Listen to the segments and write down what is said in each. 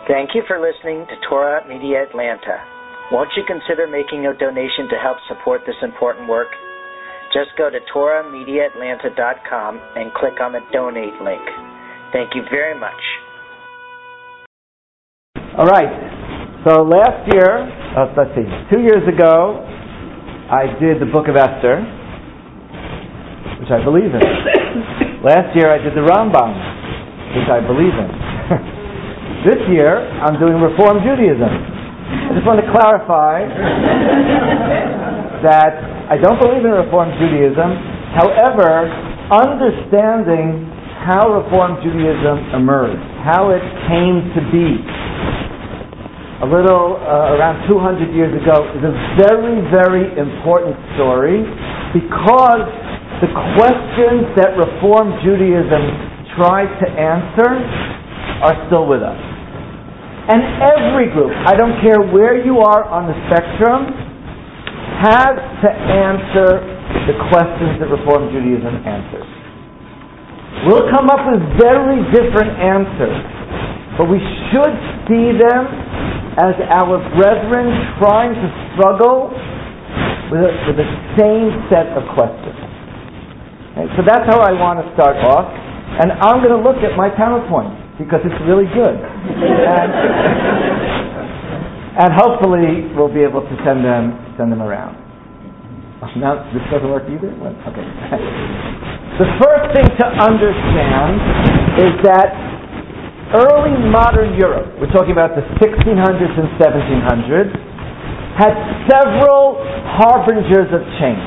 Thank you for listening to Torah Media Atlanta. Won't you consider making a donation to help support this important work? Just go to TorahMediaAtlanta.com and click on the donate link. Thank you very much. All right. So last year, 2 years ago, I did the Book of Esther, which I believe in. Last year I did the Rambam, which I believe in. This year I'm doing Reform Judaism. I just want to clarify that I don't believe in Reform Judaism. However, understanding how Reform Judaism emerged, how it came to be, around 200 years ago, is a very, very important story because the questions that Reform Judaism tried to answer are still with us. And every group, I don't care where you are on the spectrum, has to answer the questions that Reform Judaism answers. We'll come up with very different answers, but we should see them as our brethren trying to struggle with the same set of questions. Okay, so that's how I want to start off, and I'm going to look at my PowerPoint because it's really good, and hopefully we'll be able to send them around. Now this doesn't work either? Okay. The first thing to understand is that early modern Europe, we're talking about the 1600s and 1700s, had several harbingers of change.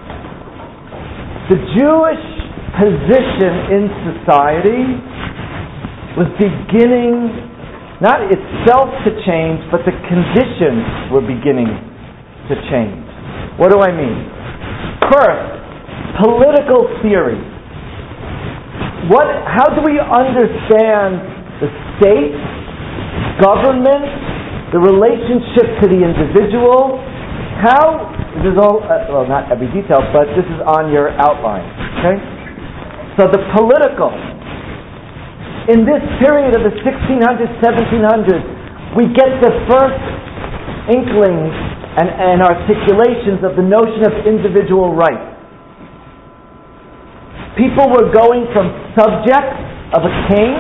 The Jewish position in society was beginning, not itself to change, but the conditions were beginning to change. What do I mean? First, political theory. How do we understand the state, government, the relationship to the individual? This is all, not every detail, but this is on your outline. Okay? So the political. In this period of the 1600s, 1700s, we get the first inklings and articulations of the notion of individual rights. People were going from subjects of a king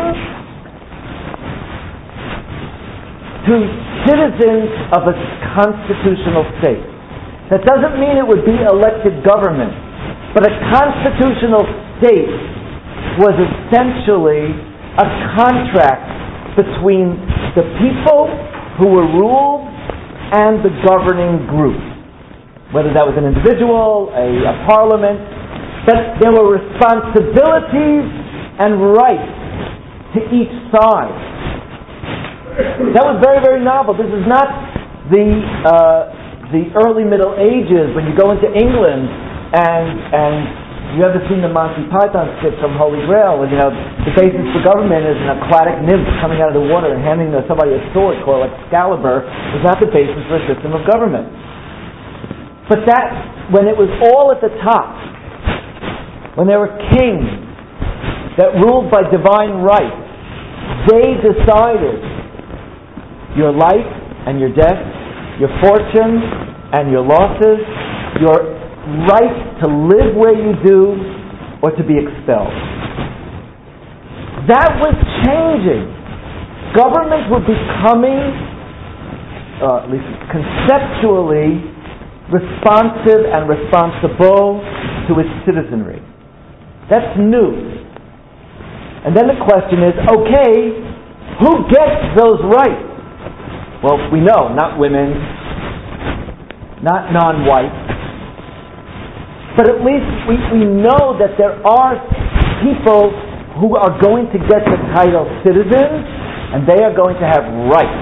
to citizens of a constitutional state. That doesn't mean it would be elected government, but a constitutional state was essentially a contract between the people who were ruled and the governing group. Whether that was an individual, a parliament, but there were responsibilities and rights to each side. That was very, very novel. This is not the early Middle Ages when you go into England and you ever seen the Monty Python skit from Holy Grail when, the basis for government is an aquatic nymph coming out of the water and handing somebody a sword called Excalibur was not the basis for a system of government. But that, when it was all at the top, when there were kings that ruled by divine right, they decided your life and your death, your fortunes and your losses, your right to live where you do or to be expelled. That was changing. Governments were becoming, at least conceptually, responsive and responsible to its citizenry. That's new. And then the question is, okay, who gets those rights? Well, we know, not women, not non-whites, but at least we know that there are people who are going to get the title citizens, and they are going to have rights.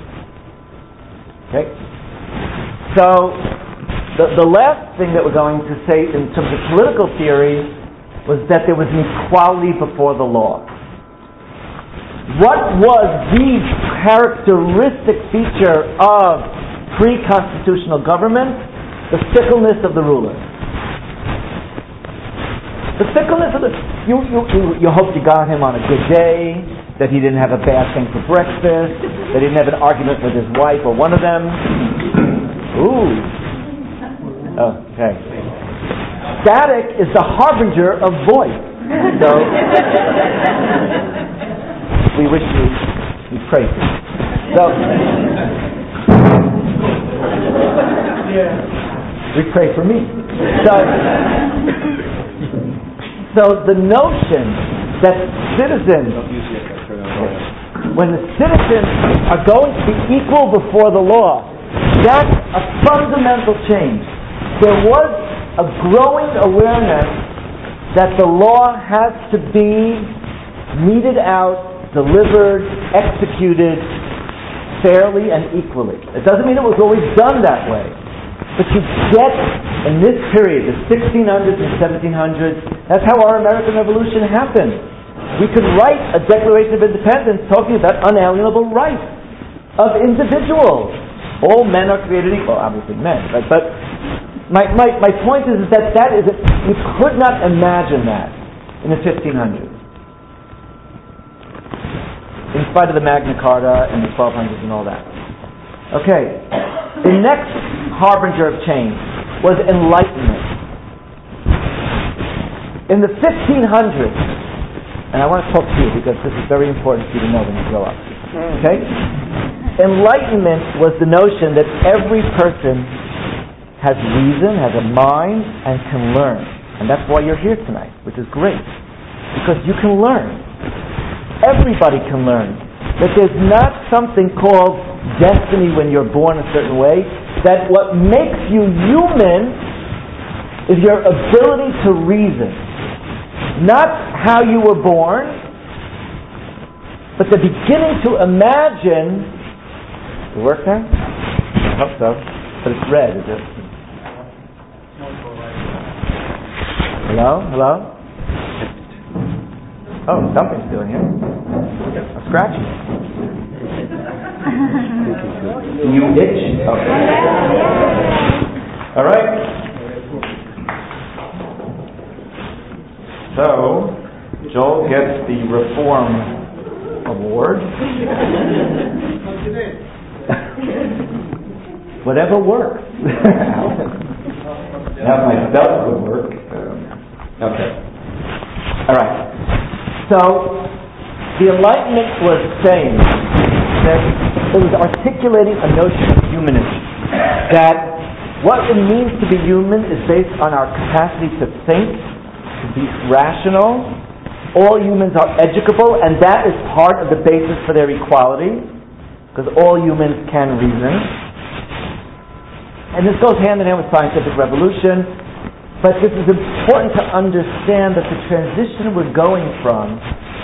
Okay? So, the last thing that we're going to say in terms of political theory was that there was an equality before the law. What was the characteristic feature of pre-constitutional government? The fickleness of the ruler. The fickleness of you hope you got him on a good day. that he didn't have a bad thing for breakfast, that he didn't have an argument with his wife or one of them. Ooh. Okay. Static is the harbinger of voice. So, we wish we pray. So, we pray for me. So the notion that citizens, when the citizens are going to be equal before the law, that's a fundamental change. There was a growing awareness that the law has to be meted out, delivered, executed fairly and equally. It doesn't mean it was always done that way. But you get, in this period, the 1600s and 1700s, that's how our American Revolution happened. We could write a Declaration of Independence talking about unalienable rights of individuals. All men are created equal, obviously men, right? But my point is that you could not imagine that in the 1500s. In spite of the Magna Carta and the 1200s and all that. Okay, the next harbinger of change was enlightenment. In the 1500s, and I want to talk to you because this is very important for you to know when you grow up. Okay? Enlightenment was the notion that every person has reason, has a mind, and can learn. And that's why you're here tonight, which is great. Because you can learn. Everybody can learn. That there's not something called destiny when you're born a certain way. That what makes you human is your ability to reason. Not how you were born, but the beginning to imagine. Does it work now? I hope so. But it's red, is it? Hello? Hello? Oh, something's doing it. I'm scratching. You itch? Okay. All right. So, Joel gets the Reform Award. Whatever works. Now my belt would work. Okay. All right. So, the Enlightenment was saying that it was articulating a notion of humanism. That what it means to be human is based on our capacity to think, to be rational. All humans are educable, and that is part of the basis for their equality, because all humans can reason. And this goes hand in hand with scientific revolution, but this is important to understand that the transition we're going from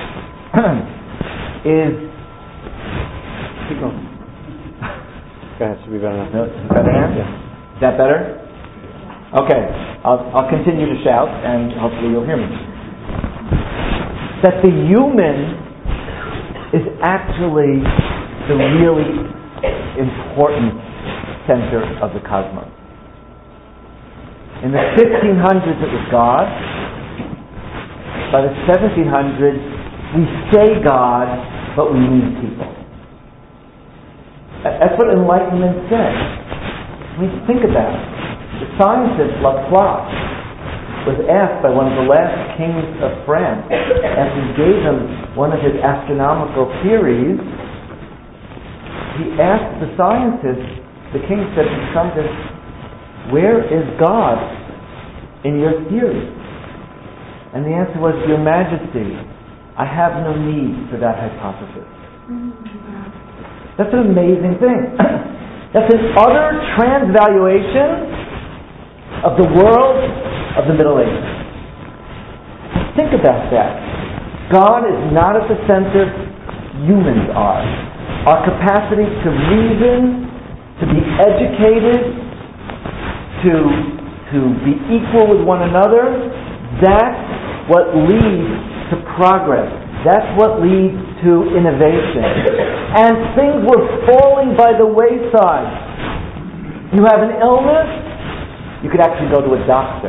is... Keep going. Go ahead, should be better enough. No, better now? Yeah. Is that better? Okay, I'll continue to shout, and hopefully you'll hear me. That the human is actually the really important center of the cosmos. In the 1500s it was God. By the 1700s we say God, but we need people. That's what Enlightenment said. I mean, think about it. The scientist Laplace was asked by one of the last kings of France, after he gave him one of his astronomical theories, he asked the scientist, the king said to the scientist, "Where is God in your theory?" And the answer was, "Your Majesty, I have no need for that hypothesis." That's an amazing thing. That's an utter transvaluation of the world of the Middle Ages. Think about that. God is not at the center, humans are. Our capacity to reason, to be educated, to be equal with one another, that's what leads to progress. That's what leads to innovation. And things were falling by the wayside. You have an illness, you could actually go to a doctor.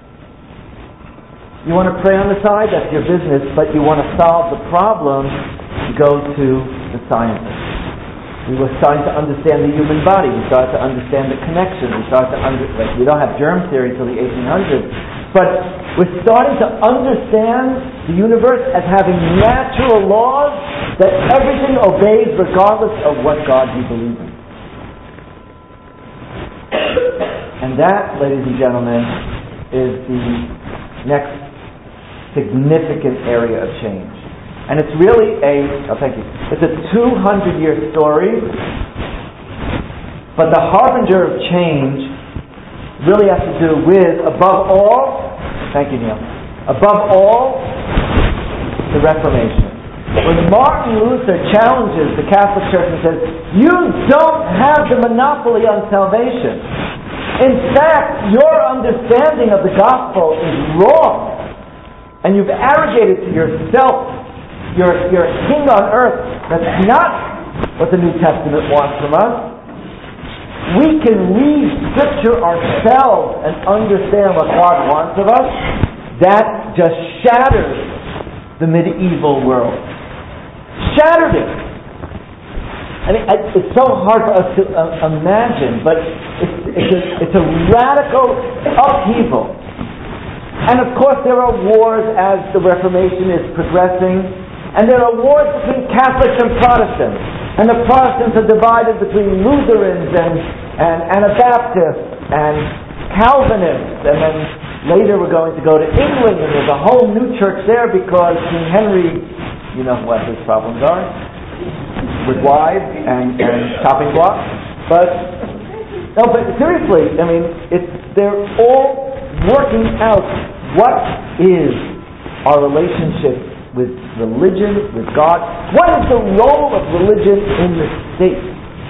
You want to pray on the side, that's your business, but you want to solve the problem, you go to the sciences. We were starting to understand the human body. We started to understand the connection. We don't have germ theory till the 1800s, but we're starting to understand the universe as having natural laws that everything obeys regardless of what God you believe in. And that, ladies and gentlemen, is the next significant area of change. And it's really it's a 200-year story, but the harbinger of change really has to do with, above all, the Reformation. When Martin Luther challenges the Catholic Church and says, you don't have the monopoly on salvation. In fact, your understanding of the gospel is wrong. And you've arrogated to yourself, you're a king on earth. That's not what the New Testament wants from us. We can read Scripture ourselves and understand what God wants of us. That just shatters the medieval world. Shattered it. I mean, it's so hard for us to imagine, but it's a radical upheaval. And of course there are wars as the Reformation is progressing, and there are wars between Catholics and Protestants. And the Protestants are divided between Lutherans and Anabaptists and Calvinists. And then later we're going to go to England, and there's a whole new church there because King Henry, you know what his problems are, with wives and chopping blocks. But seriously, I mean, they're all working out what is our relationship with religion, with God. What is the role of religion in the state?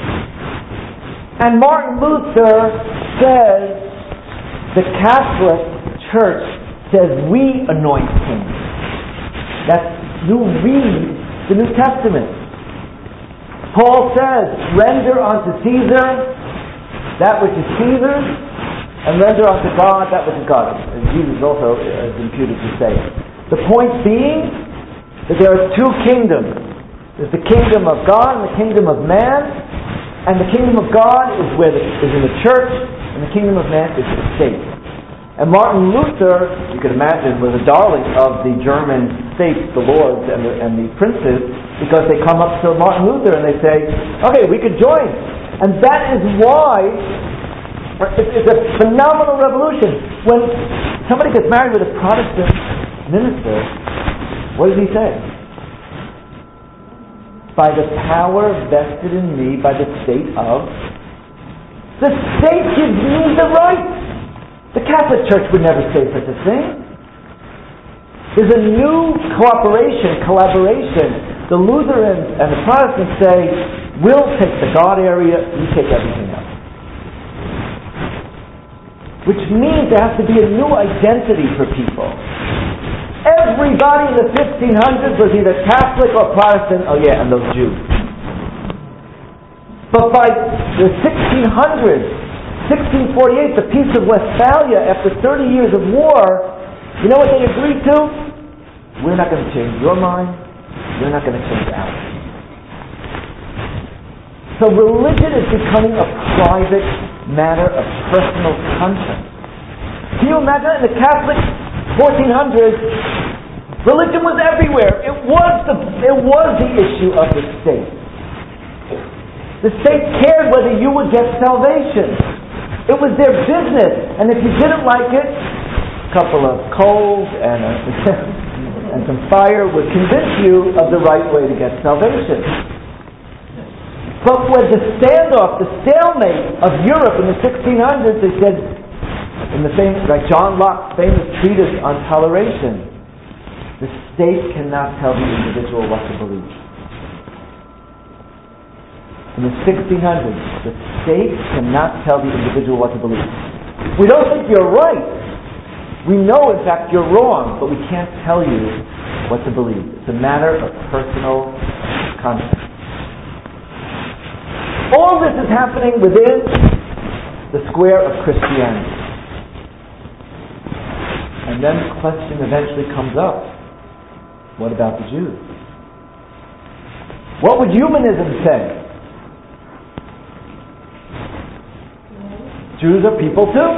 And Martin Luther says the Catholic Church says we anoint kings. You read the New Testament. Paul says, render unto Caesar that which is Caesar's, and render unto God that which is God's. And Jesus also is imputed to say it. The point being that there are two kingdoms. There's the kingdom of God and the kingdom of man. And the kingdom of God is in the church, and the kingdom of man is the state. And Martin Luther, you can imagine, was a darling of the German states, the lords and the princes, because they come up to Martin Luther and they say, okay, we could join. And that is why it's a phenomenal revolution. When somebody gets married with a Protestant minister, what does he say? By the power vested in me by the state gives me the right. The Catholic Church would never say such a thing. There's a new collaboration. The Lutherans and the Protestants say, we'll take the God area, you take everything else. Which means there has to be a new identity for people. Everybody in the 1500s was either Catholic or Protestant. Oh yeah, and those Jews. But by the 1600s, 1648, the Peace of Westphalia, after 30 years of war, you know what they agreed to? We're not going to change your mind. We're not going to change ours. So religion is becoming a private matter of personal conscience. Can you imagine in the Catholic 1400s, religion was everywhere. It was the issue of the state. The state cared whether you would get salvation. It was their business, and if you didn't like it, a couple of coals and some fire would convince you of the right way to get salvation. But when the standoff, the stalemate of Europe in the 1600s, they said, in the famous, like John Locke's famous treatise on toleration, the state cannot tell the individual what to believe. In the 1600s, the state cannot tell the individual what to believe. We don't think you're right. We know, in fact, you're wrong, but we can't tell you what to believe. It's a matter of personal conscience. All this is happening within the square of Christianity. And then the question eventually comes up, what about the Jews? What would humanism say? Jews are people too.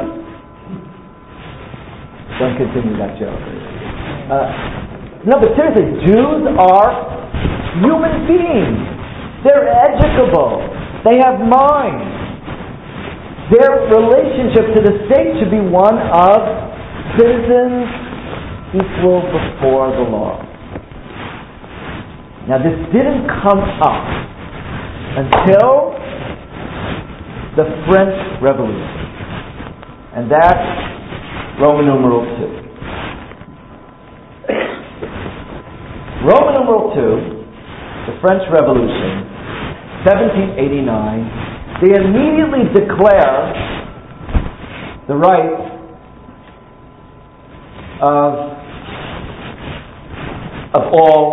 Don't continue that joke. No, but seriously, Jews are human beings. They're educable. They have minds. Their relationship to the state should be one of citizens equal before the law. Now, this didn't come up until the French Revolution, and that's Roman numeral II. Roman numeral II, the French Revolution, 1789, they immediately declare the rights of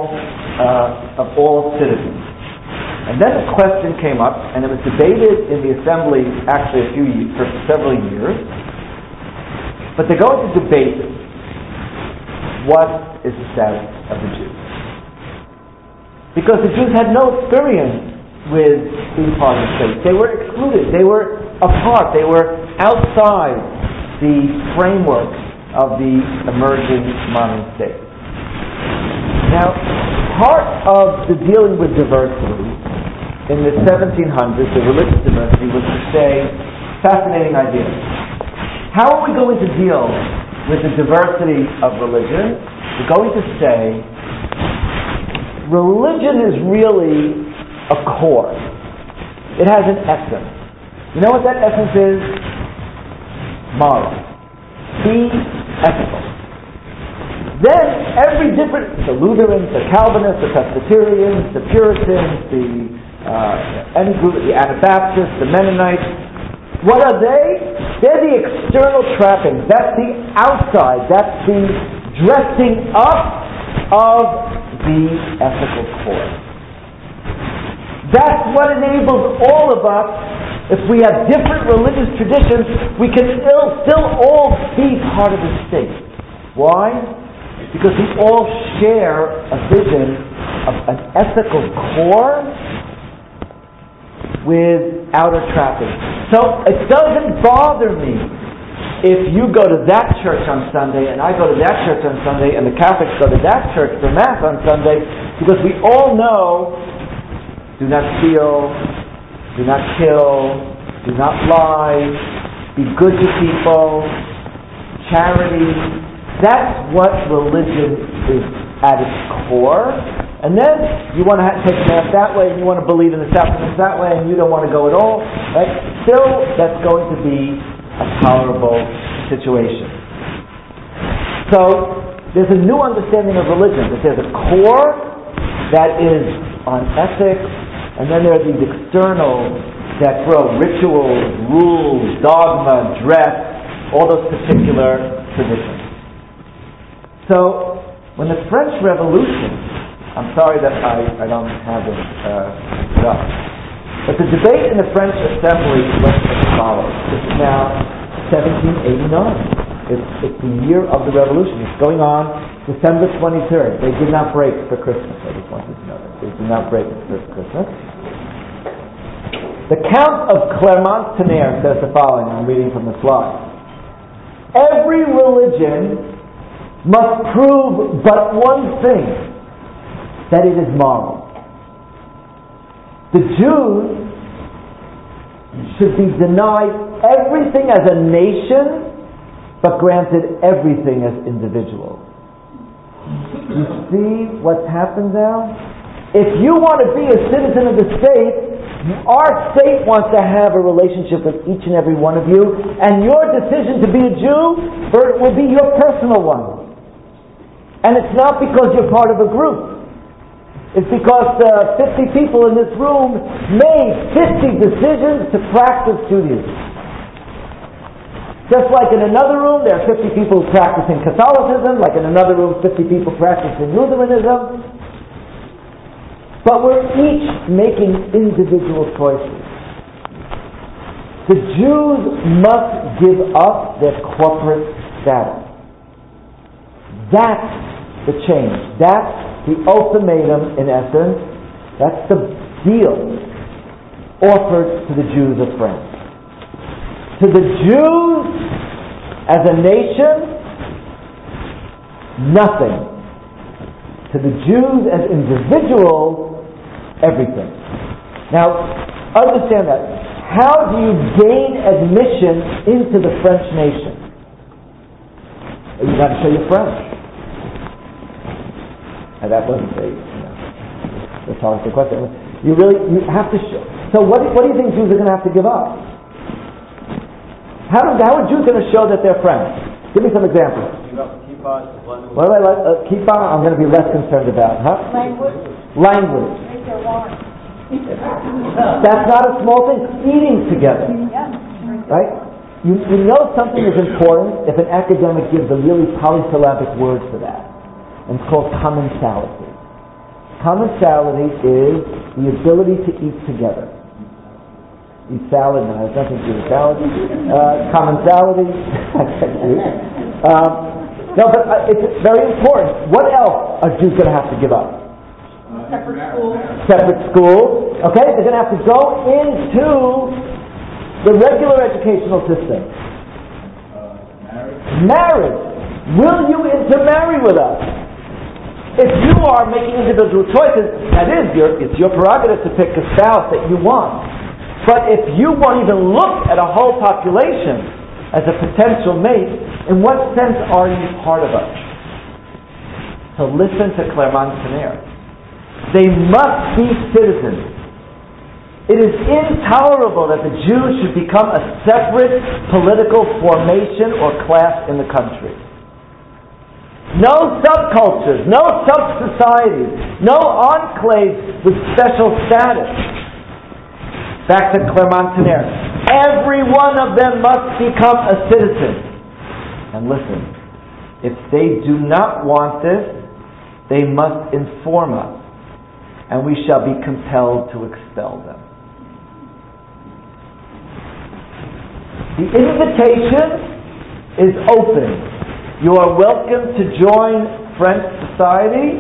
all citizens. And then the question came up, and it was debated in the assembly actually for several years. But they're going to debate what is the status of the Jews, because the Jews had no experience with being part of the state. They were excluded. They were apart. They were outside the framework of the emerging modern state. Now, part of the dealing with diversity in the 1700s, the religious diversity, was to say, fascinating idea. How are we going to deal with the diversity of religion? We're going to say, religion is really a core. It has an essence. You know what that essence is? Moral. Be ethical. Then every different, the Lutherans, the Calvinists, the Presbyterians, the Puritans, any group, the Anabaptists, the Mennonites, what are they? They're the external trappings. That's the outside. That's the dressing up of the ethical core. That's what enables all of us, if we have different religious traditions, we can still all be part of the state. Why? Because we all share a vision of an ethical core with outer trappings. So it doesn't bother me if you go to that church on Sunday and I go to that church on Sunday and the Catholics go to that church for Mass on Sunday, because we all know: do not steal, do not kill, do not lie, be good to people, charity. That's what religion is at its core. And then you want to take Mass that way, and you want to believe in the sacraments that way, and you don't want to go at all. Right? Still, that's going to be a tolerable situation. So, there's a new understanding of religion, that there's a core that is on ethics, and then there are these externals that grow: rituals, rules, dogma, dress, all those particular traditions. So, when the French Revolution, I'm sorry that I don't have it up, but the debate in the French Assembly went as follows. It's now 1789. It's the year of the Revolution. It's going on December 23rd. They did not break for Christmas. I just want you to know that. They did not break for Christmas. The Count of Clermont-Tonnerre says the following. I'm reading from the slide. Every religion must prove but one thing: that it is moral. The Jews should be denied everything as a nation, but granted everything as individuals. You see what's happened now? If you want to be a citizen of the state, our state wants to have a relationship with each and every one of you, and your decision to be a Jew will be your personal one. And it's not because you're part of a group. It's because 50 people in this room made 50 decisions to practice Judaism. Just like in another room there are 50 people practicing Catholicism, like in another room 50 people practicing Lutheranism. But we're each making individual choices. The Jews must give up their corporate status. That's the change. That's the ultimatum, in essence, That's the deal offered to the Jews of France. To the Jews as a nation, nothing. To the Jews as individuals, everything. Now, understand that. How do you gain admission into the French nation? You got to show you're French. And that wasn't the rhetorical question. You have to show. So what do you think Jews are going to have to give up? How are Jews going to show that they're French? Give me some examples. What do I like? Kippah, I'm going to be less concerned about. Language. That's not a small thing. Eating together. Right? You know something is important if an academic gives a really polysyllabic word for that. And it's called commensality. Commensality is the ability to eat together. Eat salad, no, it has nothing to do with salad. Commensality. No, but it's very important. What else are Jews going to have to give up? Separate schools. Okay, they're going to have to go into the regular educational system. Marriage. Will you intermarry with us? If you are making individual choices, that is, it's your prerogative to pick a spouse that you want. But if you won't even look at a whole population as a potential mate, in what sense are you part of us? So listen to Clermont-Tonnerre. They must be citizens. It is intolerable that the Jews should become a separate political formation or class in the country. No subcultures, no sub-societies, no enclaves with special status. Back to Clermont-Tonnerre. Every one of them must become a citizen. And listen, if they do not want this, they must inform us, and we shall be compelled to expel them. The invitation is open. You are welcome to join French society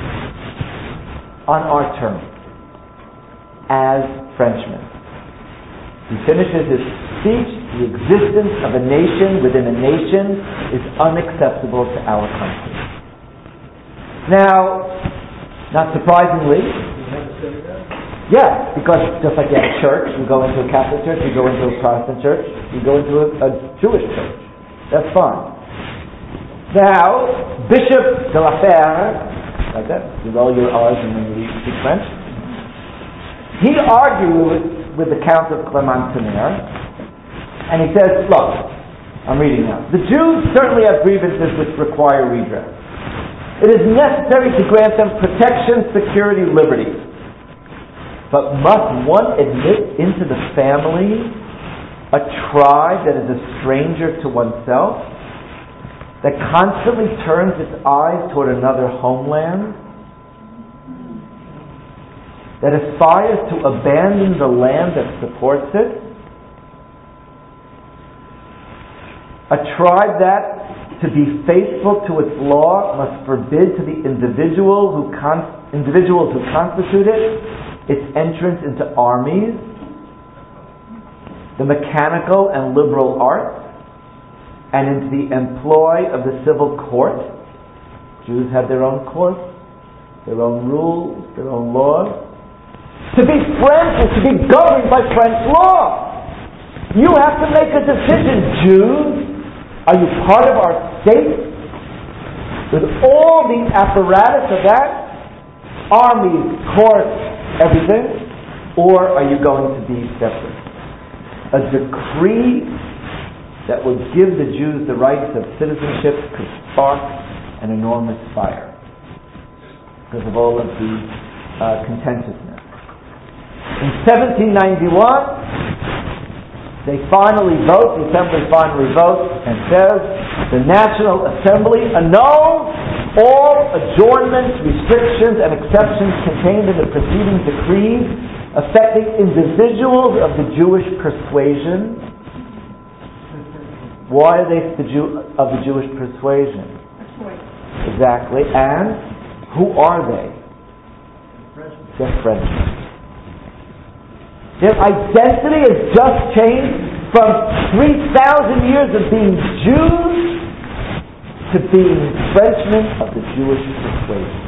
on our terms as Frenchmen. He finishes his speech. The existence of a nation within a nation is unacceptable to our country. Now, not surprisingly, yes, because just like you have a church, you go into a Catholic church, you go into a Protestant church, you go into a Jewish church. That's fine. Now, Bishop de la Fère, like that, you roll your R's and then you speak French, he argued with the Count of Clermont-Tonnerre, and he says, look, I'm reading now, the Jews certainly have grievances which require redress. It is necessary to grant them protection, security, liberty. But must one admit into the family a tribe that is a stranger to oneself, that constantly turns its eyes toward another homeland, that aspires to abandon the land that supports it? A tribe that, to be faithful to its law, must forbid to the individuals who constitute it its entrance into armies, the mechanical and liberal arts, and into the employ of the civil court. Jews have their own courts, their own rules, their own laws. To be French is to be governed by French law. You have to make a decision, Jews. Are you part of our state with all the apparatus of that? Armies, courts, everything? Or are you going to be separate? A decree that will give the Jews the rights of citizenship could spark an enormous fire because of all of the contentiousness. In 1791, they finally vote, the Assembly finally votes and says, the National Assembly annuls all adjournments, restrictions, and exceptions contained in the preceding decrees affecting individuals of the Jewish persuasion. Why are they of the Jewish persuasion? Exactly. And who are they? They're Frenchmen. Their identity has just changed from 3,000 years of being Jews to being Frenchmen of the Jewish persuasion.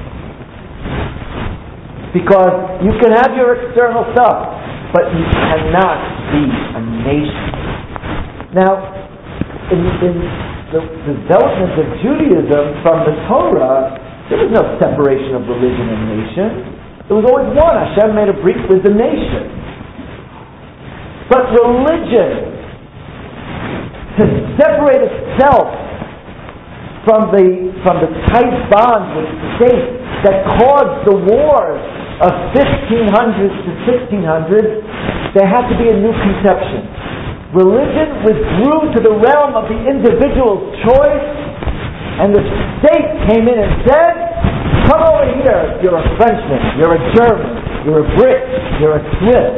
Because you can have your external stuff, but you cannot be a nation. Now, in the development of Judaism from the Torah, there was no separation of religion and nation. It was always one. Hashem made a brit with the nation. But religion, to separate itself from the tight bond with states that caused the wars of 1500s to 1600s, there had to be a new conception. Religion withdrew to the realm of the individual's choice, and the state came in and said, come over here, you're a Frenchman, you're a German, you're a Brit, you're a Swiss,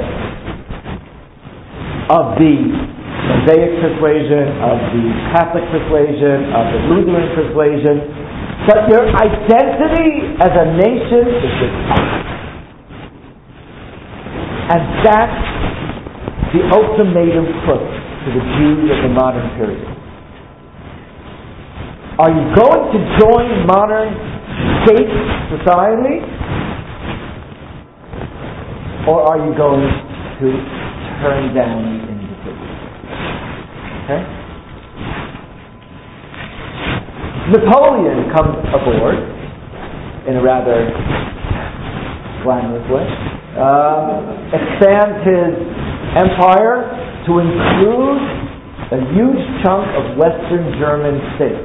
of the Mosaic persuasion, of the Catholic persuasion, of the Lutheran persuasion, but your identity as a nation is with us. And that's the ultimatum put to the Jews of the modern period. Are you going to join modern state society? Or are you going to turn down the individual? Okay? Napoleon comes aboard in a rather glamorous way. Expands his empire to include a huge chunk of Western German states.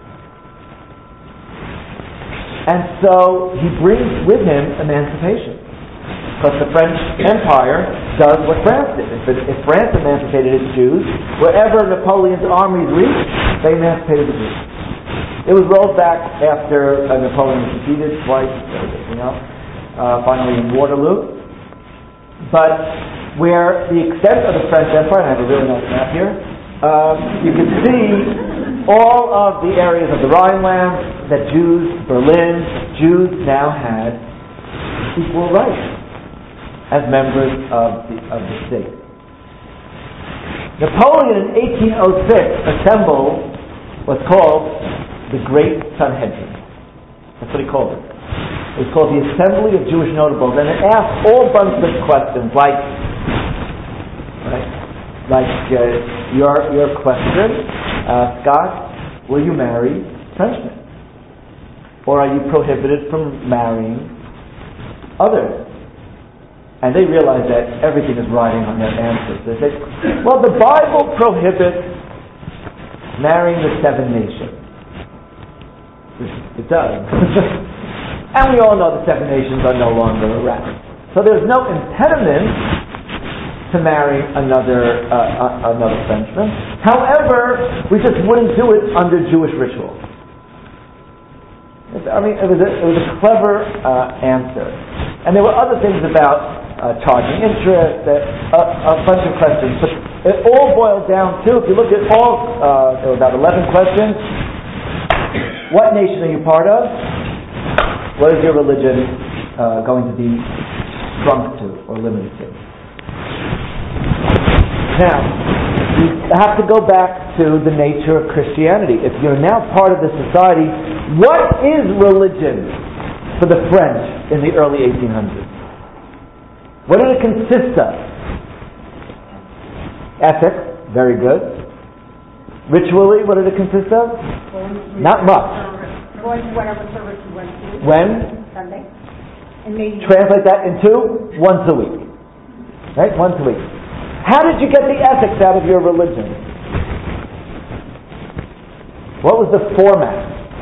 And so he brings with him emancipation. Because the French Empire does what France did. If France emancipated its Jews, wherever Napoleon's armies reached, they emancipated the Jews. It was rolled back after Napoleon was defeated twice, finally in Waterloo. But where the extent of the French Empire, and I have a really nice map here, you can see all of the areas of the Rhineland that Berlin Jews now had equal rights as members of the state. Napoleon in 1806 assembled what's called the Great Sanhedrin. That's what he called it. It was called the Assembly of Jewish Notables, and it asked all bunch of questions like your question, Scott, will you marry Frenchmen? Or are you prohibited from marrying others? And they realize that everything is riding on their answers. They say, well, the Bible prohibits marrying the 7 nations. It does. And we all know the 7 nations are no longer around. So there's no impediment to marry another Frenchman. However, we just wouldn't do it under Jewish ritual. It was a clever answer. And there were other things about charging interest, a bunch of questions. But it all boiled down to, if you look at all, there were about 11 questions. What nation are you part of? What is your religion going to be shrunk to or limited to? Now, you have to go back to the nature of Christianity. If you're now part of this society, what is religion for the French in the early 1800s? What did it consist of? Ethics, very good. Ritually, what did it consist of? Not much. Going to whatever service you went to. When? Sunday. And maybe translate that into once a week. Right? Once a week. How did you get the ethics out of your religion? What was the format?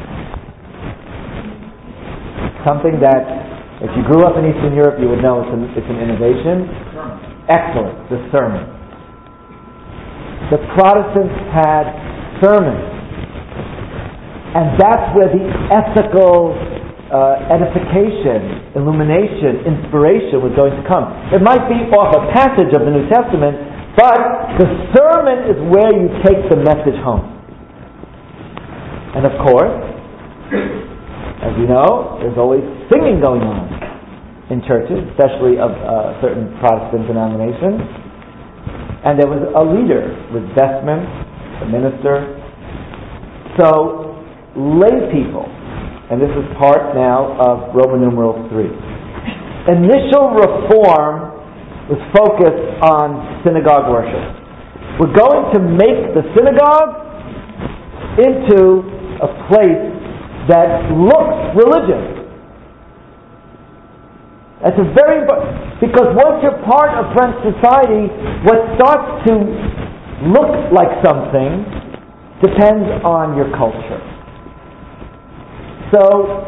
Something that, if you grew up in Eastern Europe, you would know it's an innovation. Excellent. The sermon. The Protestants had sermons. And that's where the ethical edification, illumination, inspiration was going to come. It might be off a passage of the New Testament, but the sermon is where you take the message home. And of course, as you know, there's always singing going on. in churches, especially of certain Protestant denominations. And there was a leader with vestments, a minister. So, lay people, and this is part now of Roman numeral 3. Initial reform was focused on synagogue worship. We're going to make the synagogue into a place that looks religious. That's a very important, because once you're part of French society, what starts to look like something depends on your culture. So,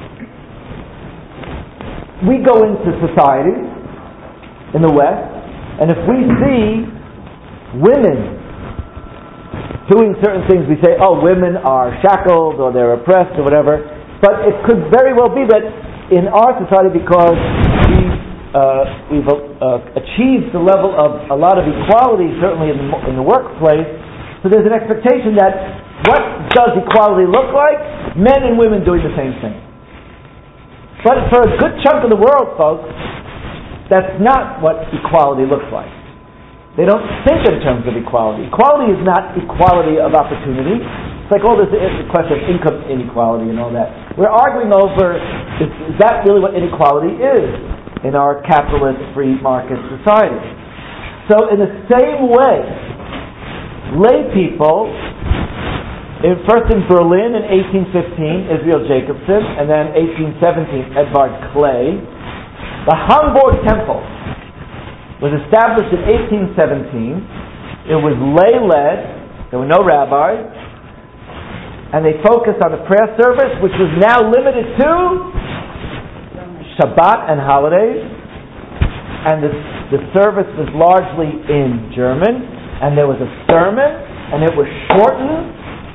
we go into society in the West, and if we see women doing certain things, we say, oh, women are shackled, or they're oppressed, or whatever. But it could very well be that in our society, because we've achieved the level of a lot of equality, certainly in the workplace, so there's an expectation that what does equality look like? Men and women doing the same thing. But for a good chunk of the world, folks, that's not what equality looks like. They don't think in terms of equality. Equality is not equality of opportunity. It's like all this question of income inequality and all that. We're arguing over, is that really what inequality is in our capitalist free market society? So in the same way, lay people, first in Berlin in 1815, Israel Jacobson, and then 1817, Edvard Clay, the Hamburg Temple was established in 1817. It was lay-led. There were no rabbis. And they focused on the prayer service, which was now limited to Shabbat and holidays. And the service was largely in German. And there was a sermon, and it was shortened.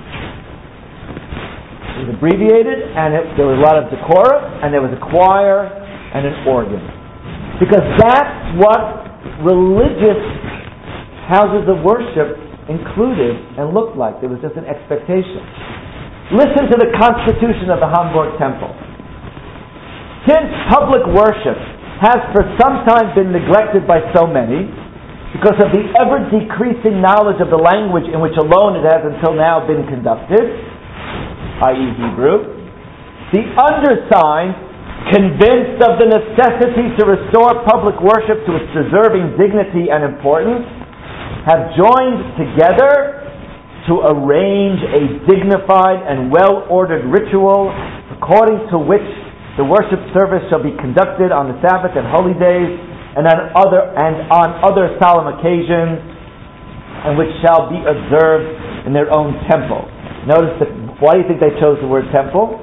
It was abbreviated, and there was a lot of decorum, and there was a choir and an organ. Because that's what religious houses of worship included and looked like. There was just an expectation. Listen to the constitution of the Hamburg Temple. Since public worship has for some time been neglected by so many, because of the ever-decreasing knowledge of the language in which alone it has until now been conducted, i.e. Hebrew, the undersigned, convinced of the necessity to restore public worship to its deserving dignity and importance, have joined together to arrange a dignified and well-ordered ritual according to which the worship service shall be conducted on the Sabbath and holy days and on other solemn occasions, and which shall be observed in their own temple. Notice that. Why do you think they chose the word temple?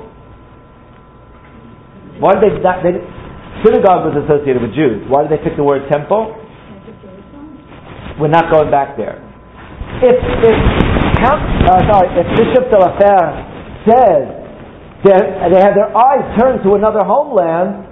Why did synagogue was associated with Jews. Why did they pick the word temple? We're not going back there. If Bishop de la Fere says they have their eyes turned to another homeland,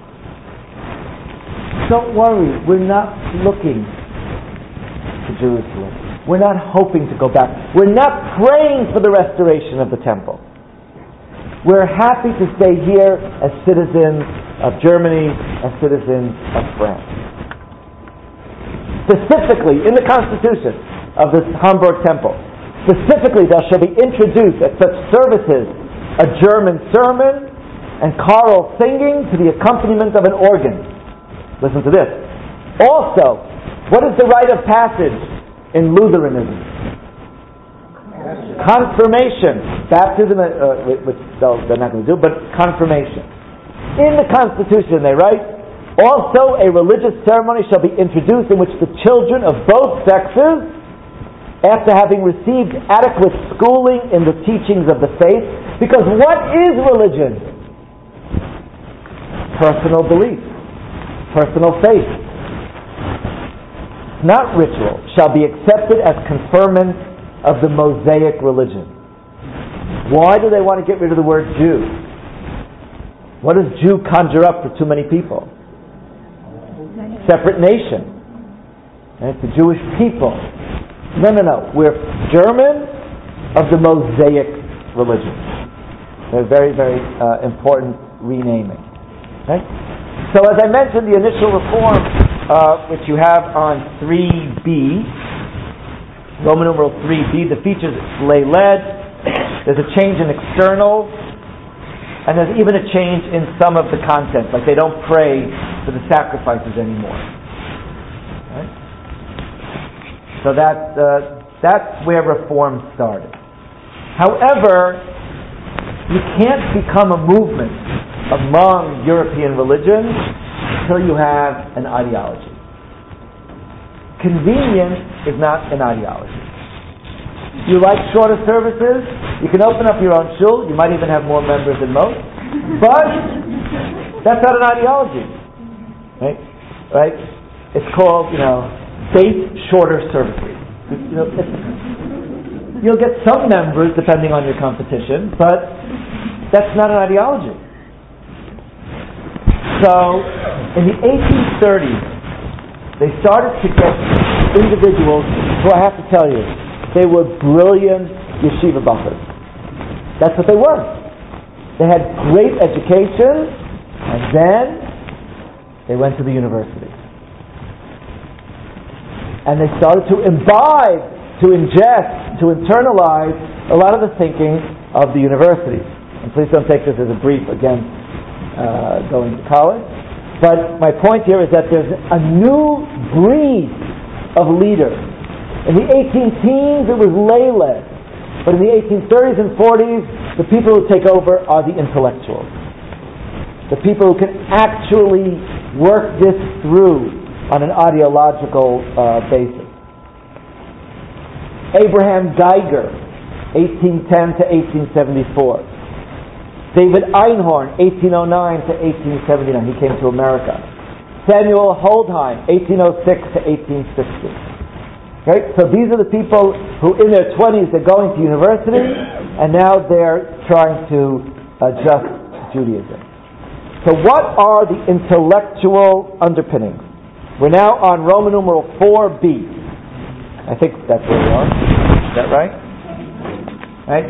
don't worry, we're not looking to Jerusalem. We're not hoping to go back. We're not praying for the restoration of the temple. We're happy to stay here as citizens of Germany, as citizens of France. Specifically, in the constitution of the Hamburg Temple, specifically there shall be introduced at such services a German sermon and choral singing to the accompaniment of an organ. Listen to this. Also, what is the rite of passage in Lutheranism? Confirmation. Baptism, which they're not going to do, but confirmation. In the Constitution they write, also a religious ceremony shall be introduced in which the children of both sexes, after having received adequate schooling in the teachings of the faith, because what is religion? Personal belief, personal faith, not ritual, shall be accepted as conferment of the Mosaic religion. Why do they want to get rid of the word Jew? What does Jew conjure up for too many people? Separate nation. And it's the Jewish people. No. We're German of the Mosaic religion. A very, very important renaming. Okay? So as I mentioned, the initial reform, which you have on 3b, Roman numeral 3b, the features lay led. There's a change in externals, and there's even a change in some of the content, like they don't pray for the sacrifices anymore. Right? So that's where reform started. However, you can't become a movement among European religions until you have an ideology. Convenience is not an ideology. You like shorter services, you can open up your own shul, you might even have more members than most, but that's not an ideology. Right? It's called, base shorter services. You'll get some members depending on your competition, but that's not an ideology. So, in the 1830s, they started to get individuals who, I have to tell you, they were brilliant yeshiva bachas. That's what they were. They had great education, and then they went to the university. And they started to imbibe, to ingest, to internalize a lot of the thinking of the university. And please don't take this as a brief against going to college. But my point here is that there's a new breed of leaders. In the 18-teens, it was lay-led. But in the 1830s and 40s, the people who take over are the intellectuals. The people who can actually work this through on an ideological basis. Abraham Geiger, 1810 to 1874. David Einhorn, 1809 to 1879. He came to America. Samuel Holdheim, 1806 to 1860. Okay? So these are the people who in their 20s they're going to university and now they're trying to adjust to Judaism. So what are the intellectual underpinnings? We're now on Roman numeral 4b. I think that's where we are. Is that right? Right?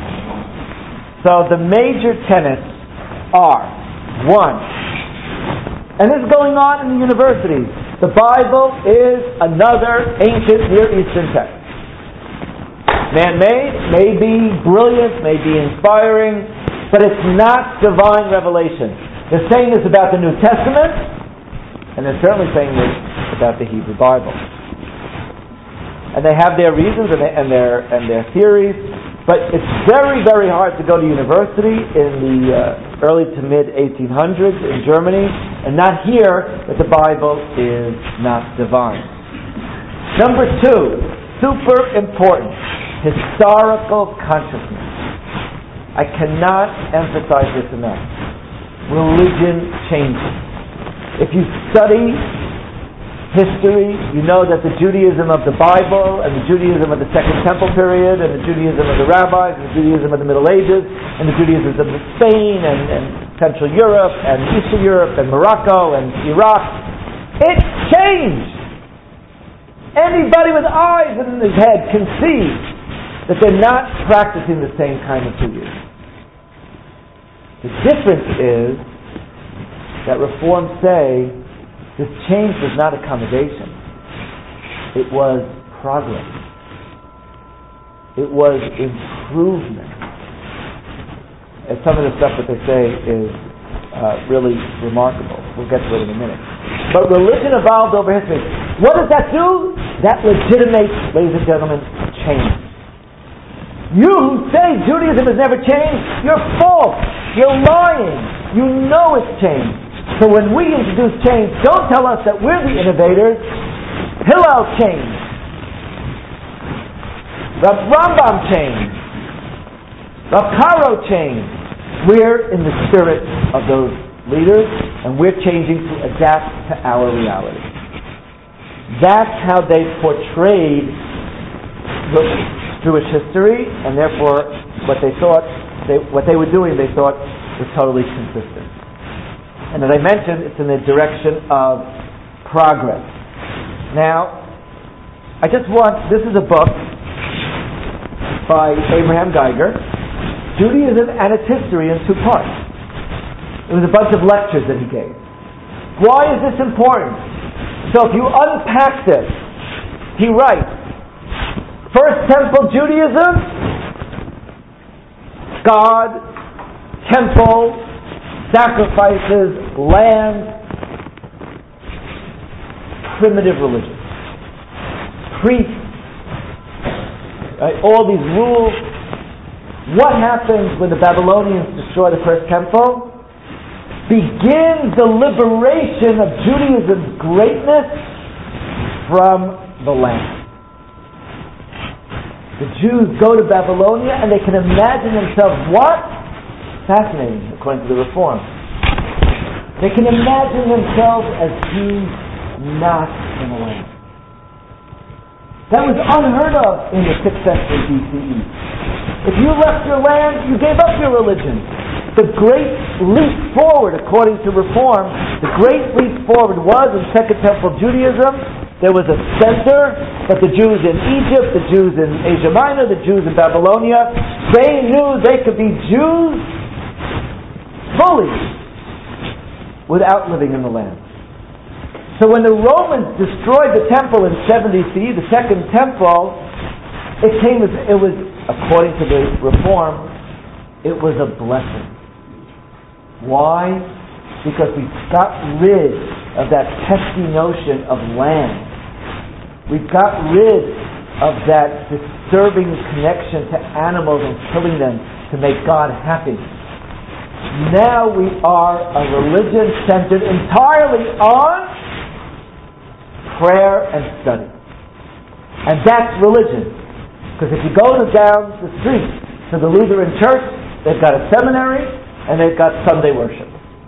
So the major tenets are, 1, and this is going on in the universities, the Bible is another ancient Near Eastern text. Man-made, may be brilliant, may be inspiring, but it's not divine revelation. They're saying this about the New Testament, and they're certainly saying this about the Hebrew Bible. And they have their reasons and their theories, but it's very, very hard to go to university in the early to mid 1800s in Germany and not hear that the Bible is not divine. Number 2, super important, historical consciousness. I cannot emphasize this enough. Religion changes. If you study history, you know that the Judaism of the Bible and the Judaism of the Second Temple period and the Judaism of the rabbis and the Judaism of the Middle Ages and the Judaism of Spain and Central Europe and Eastern Europe and Morocco and Iraq, it changed. Anybody with eyes in his head can see that they're not practicing the same kind of Judaism. The difference is that Reform say this change was not accommodation. It was progress. It was improvement. And some of the stuff that they say is really remarkable. We'll get to it in a minute. But religion evolved over history. What does that do? That legitimates, ladies and gentlemen, change. You who say Judaism has never changed, you're false. You're lying. You know it's changed. So when we introduce change, don't tell us that we're the innovators. Hillel changed. Rav Rambam changed. Rav Karo changed. We're in the spirit of those leaders, and we're changing to adapt to our reality. That's how they portrayed the Jewish history, and therefore what they were doing, they thought was totally consistent. And as I mentioned, it's in the direction of progress. Now, this is a book by Abraham Geiger, Judaism and its History in 2 parts. It was a bunch of lectures that he gave. Why is this important? So if you unpack this, he writes, First Temple Judaism, God, temple, sacrifices, land, primitive religion. Priests, right? All these rules. What happens when the Babylonians destroy the first temple? Begins the liberation of Judaism's greatness from the land. The Jews go to Babylonia and they can imagine themselves what? Fascinating, according to the Reform. They can imagine themselves as Jews not in the land. That was unheard of in the 6th century BCE. If you left your land, you gave up your religion. The great leap forward, according to Reform, the great leap forward was in Second Temple Judaism. There was a center, but the Jews in Egypt, the Jews in Asia Minor, the Jews in Babylonia, they knew they could be Jews fully without living in the land. So when the Romans destroyed the temple in 70 CE, the second temple, it was, according to the Reform, it was a blessing. Why? Because we got rid of that pesky notion of land. We got rid of that disturbing connection to animals and killing them to make God happy. Now we are a religion centered entirely on prayer and study. And that's religion. Because if you go down the street to the Lutheran church, they've got a seminary and they've got Sunday worship.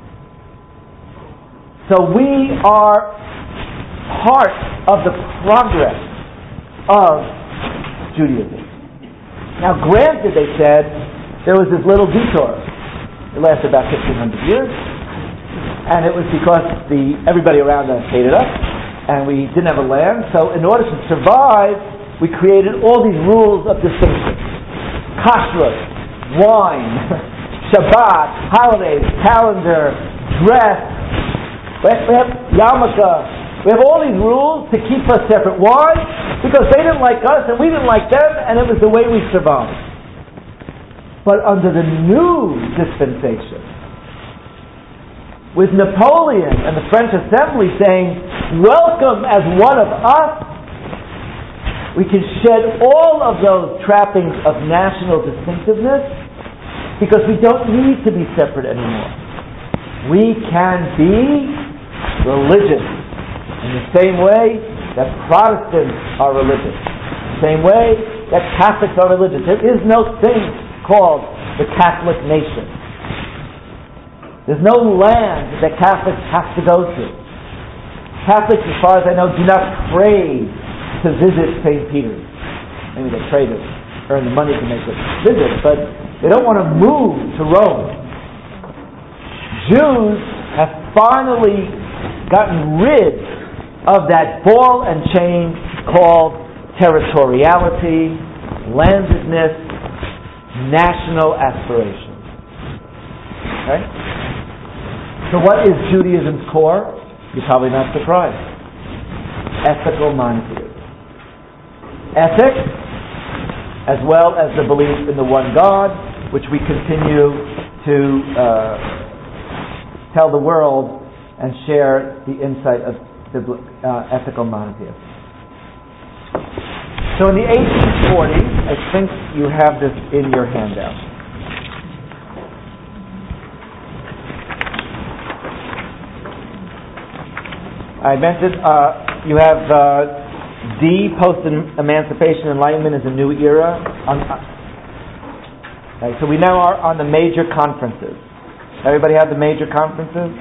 So we are part of the progress of Judaism. Now granted, they said, there was this little detour. It lasted about 1,500 years. And it was because everybody around us hated us. And we didn't have a land, so in order to survive, we created all these rules of distinction. Kashrut, wine, Shabbat, holidays, calendar, dress, we have yarmulke, we have all these rules to keep us separate. Why? Because they didn't like us and we didn't like them, and it was the way we survived. But under the new dispensation, with Napoleon and the French Assembly saying, welcome as one of us, we can shed all of those trappings of national distinctiveness because we don't need to be separate anymore. We can be religious in the same way that Protestants are religious, the same way that Catholics are religious. There is no thing called the Catholic nation. There's no land that Catholics have to go to. Catholics, as far as I know, do not crave to visit St. Peter's. Maybe they pray to earn the money to make a visit, but they don't want to move to Rome. Jews have finally gotten rid of that ball and chain called territoriality, landedness, national aspiration. Okay? So what is Judaism's core? You're probably not surprised. Ethical monotheism. Ethics, as well as the belief in the one God, which we continue to tell the world and share the insight of ethical monotheism. So in the 1840s, I think you have this in your handout. I mentioned you have D, post-emancipation enlightenment is a new era. Okay, so we now are on the major conferences. Everybody have the major conferences?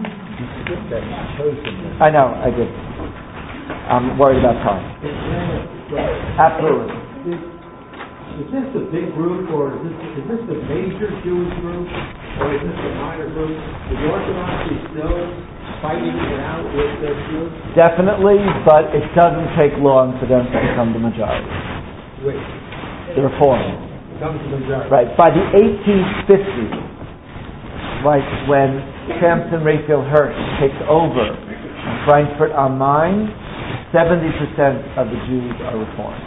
I know, I did. I'm worried about time. Absolutely. Is this a big group, or is this the major Jewish group, or is this a minor group? Is the Orthodoxy still fighting it out with their Jews? Definitely, but it doesn't take long for them to become the majority. Wait. The Reform. Becomes the majority. Right. By the 1850s, right, when Samson Raphael Hirsch takes over Frankfurt am Main, 70% of the Jews are Reformed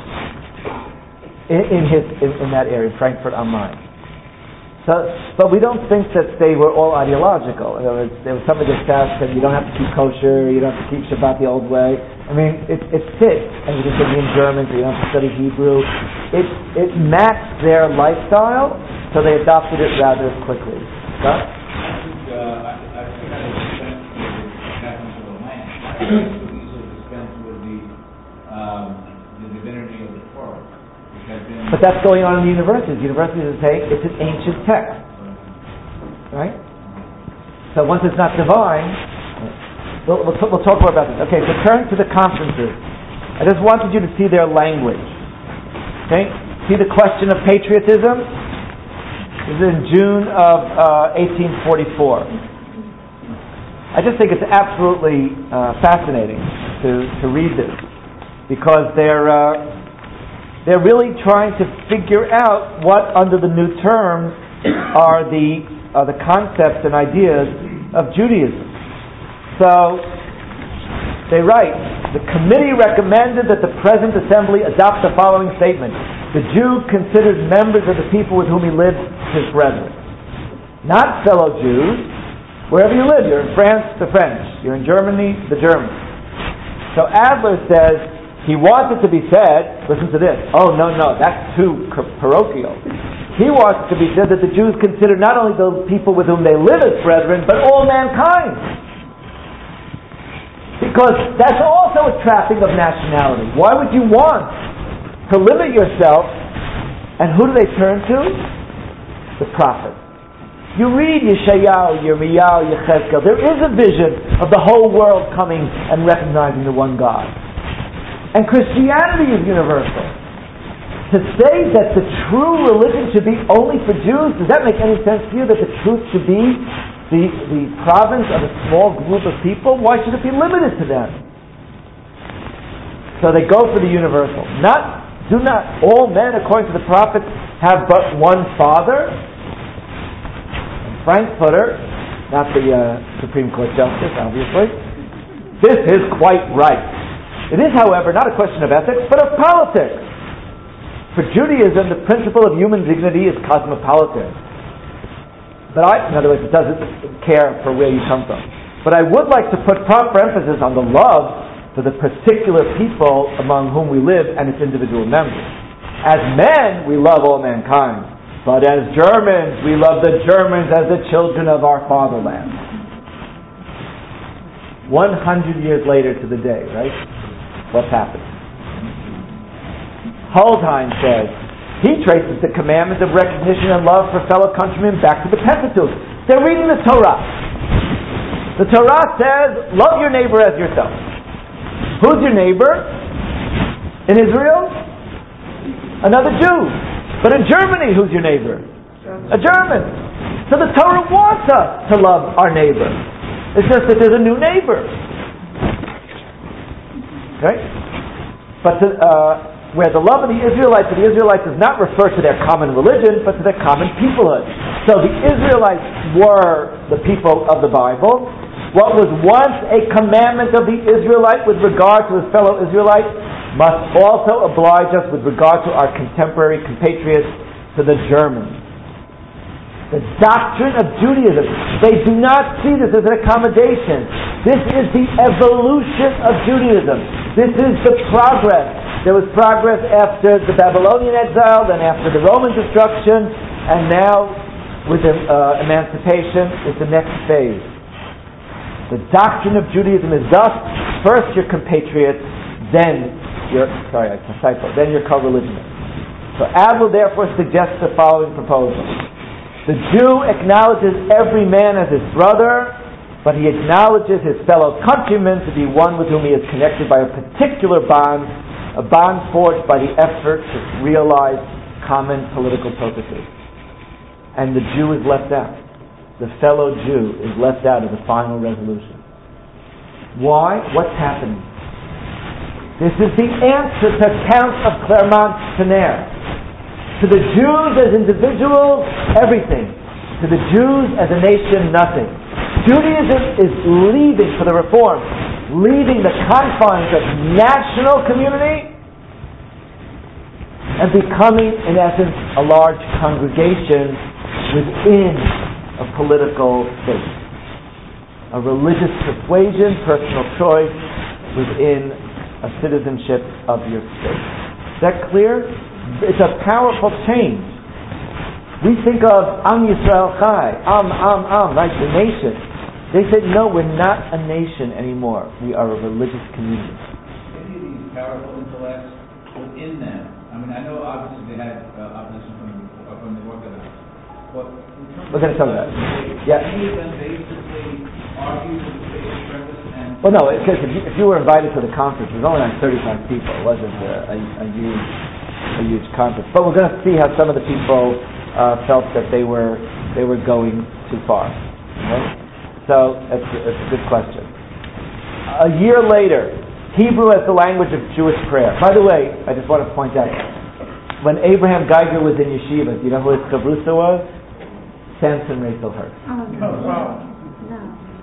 in that area, Frankfurt am Main. So, but we don't think that they were all ideological. In other words, there was somebody that said you don't have to keep kosher, you don't have to keep Shabbat the old way. I mean, it fits, and you can study in German, so you don't have to study Hebrew. It matched their lifestyle, so they adopted it rather quickly. So? I think that is dispense with the land. Easily dispense with the divinity of the Torah. But that's going on in the universities. Universities are saying it's an ancient text. Right? So once it's not divine, we'll talk more about this. Okay, so turn to the conferences. I just wanted you to see their language. Okay? See the question of patriotism? This is in June of 1844. I just think it's absolutely fascinating to read this, because they're really trying to figure out what, under the new terms, are the concepts and ideas of Judaism. So they write, the committee recommended that the present assembly adopt the following statement: the Jew considers members of the people with whom he lives his brethren, not fellow Jews. Wherever you live, you're in France, the French; you're in Germany, the Germans. So Adler says, he wants it to be said, listen to this, oh no, that's too parochial. He wants it to be said that the Jews consider not only the people with whom they live as brethren, but all mankind. Because that's also a trapping of nationality. Why would you want to limit yourself? And who do they turn to? The prophets. You read Yeshayahu, Yirmiyahu, Yechezkel. There is a vision of the whole world coming and recognizing the one God. And Christianity is universal. To say that the true religion should be only for Jews, does that make any sense to you? That the truth should be the province of a small group of people? Why should it be limited to them? So they go for the universal. Do not all men, according to the prophets, have but one Father? And Frankfurter, not the Supreme Court Justice, obviously, this is quite right. It is, however, not a question of ethics, but of politics. For Judaism, the principle of human dignity is cosmopolitan. In other words, it doesn't care for where you come from. But I would like to put proper emphasis on the love for the particular people among whom we live and its individual members. As men, we love all mankind. But as Germans, we love the Germans as the children of our fatherland. 100 years later to the day, right? What's happened? Holdheim says he traces the commandment of recognition and love for fellow countrymen back to the Pentateuch. They're reading the Torah. The Torah says, love your neighbor as yourself. Who's your neighbor? In Israel? Another Jew. But in Germany, who's your neighbor? A German. So the Torah wants us to love our neighbor. It's just that there's a new neighbor. Right? But where the love of the Israelites does not refer to their common religion, but to their common peoplehood. So the Israelites were the people of the Bible. What was once a commandment of the Israelite with regard to his fellow Israelites must also oblige us with regard to our contemporary compatriots, to the Germans. The doctrine of Judaism, they do not see this as an accommodation. This is the evolution of Judaism. This is the progress. There was progress after the Babylonian exile, then after the Roman destruction, and now with emancipation is the next phase. The doctrine of Judaism is thus, first your compatriots, then your co-religionists. So Adler therefore suggests the following proposal. The Jew acknowledges every man as his brother, but he acknowledges his fellow countrymen to be one with whom he is connected by a particular bond, a bond forged by the effort to realize common political purposes. And the Jew is left out. The fellow Jew is left out of the final resolution. Why? What's happening? This is the answer to Count of Clermont-Tonnerre. To the Jews as individuals, everything. To the Jews as a nation, nothing. Judaism is leaving for the Reform, leaving the confines of national community and becoming, in essence, a large congregation within a political faith. A religious persuasion, personal choice within a citizenship of your state. Is that clear? It's a powerful change. We think of Am Yisrael Chai, right, the nation. They said, no, we're not a nation anymore. We are a religious community. Any of these powerful intellects within them, I mean, I know obviously they had opposition from the Orthodox, but we're going to talk about that. Yeah. Any of them basically argue with the faith premise and... Well, no, because if you were invited to the conference, it was only like 35 people. It wasn't a huge conference. But we're going to see how some of the people felt that they were going too far. Okay? So it's a good question. A year later, Hebrew as the language of Jewish prayer. By the way, I just want to point out, when Abraham Geiger was in yeshiva, do you know who his chavrusa was? Samson Rachel Hurst. Oh, wow. No.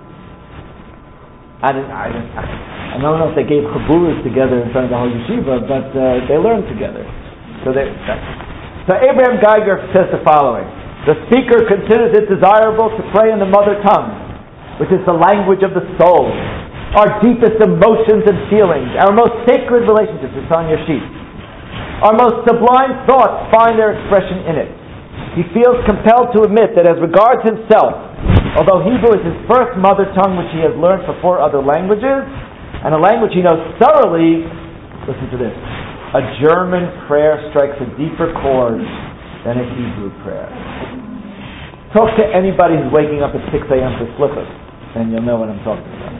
I don't know if they gave chaburas together in front of the whole yeshiva, but they learned together. So Abraham Geiger says the following: the speaker considers it desirable to pray in the mother tongue, which is the language of the soul, our deepest emotions and feelings, our most sacred relationships. It's on your sheet. Our most sublime thoughts find their expression in it. He feels compelled to admit that as regards himself, although Hebrew is his first mother tongue which he has learned for 4 other languages, and a language he knows thoroughly, listen to this, a German prayer strikes a deeper chord than a Hebrew prayer. Talk to anybody who's waking up at 6 a.m. for slippers, and you'll know what I'm talking about.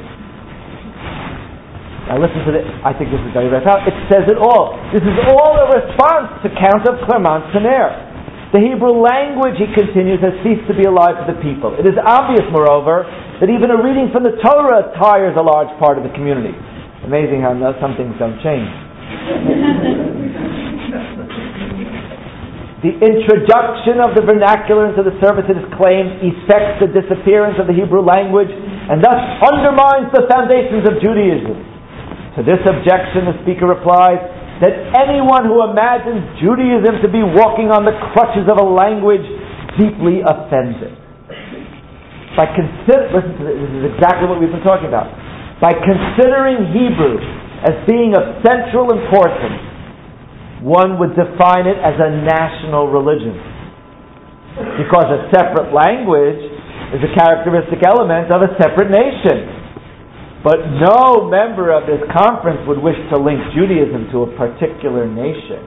Now listen to this. I think this is very right out. It says it all. This is all a response to Count of Clermont-Tonnerre. The Hebrew language, he continues, has ceased to be alive to the people. It is obvious, moreover, that even a reading from the Torah tires a large part of the community. Amazing how some things don't change. The introduction of the vernacular into the service, it is claimed, effects the disappearance of the Hebrew language and thus undermines the foundations of Judaism. To this objection, the speaker replies that anyone who imagines Judaism to be walking on the crutches of a language deeply offends it. Listen to this, this is exactly what we've been talking about. By considering Hebrew as being of central importance, one would define it as a national religion. Because a separate language is a characteristic element of a separate nation. But no member of this conference would wish to link Judaism to a particular nation.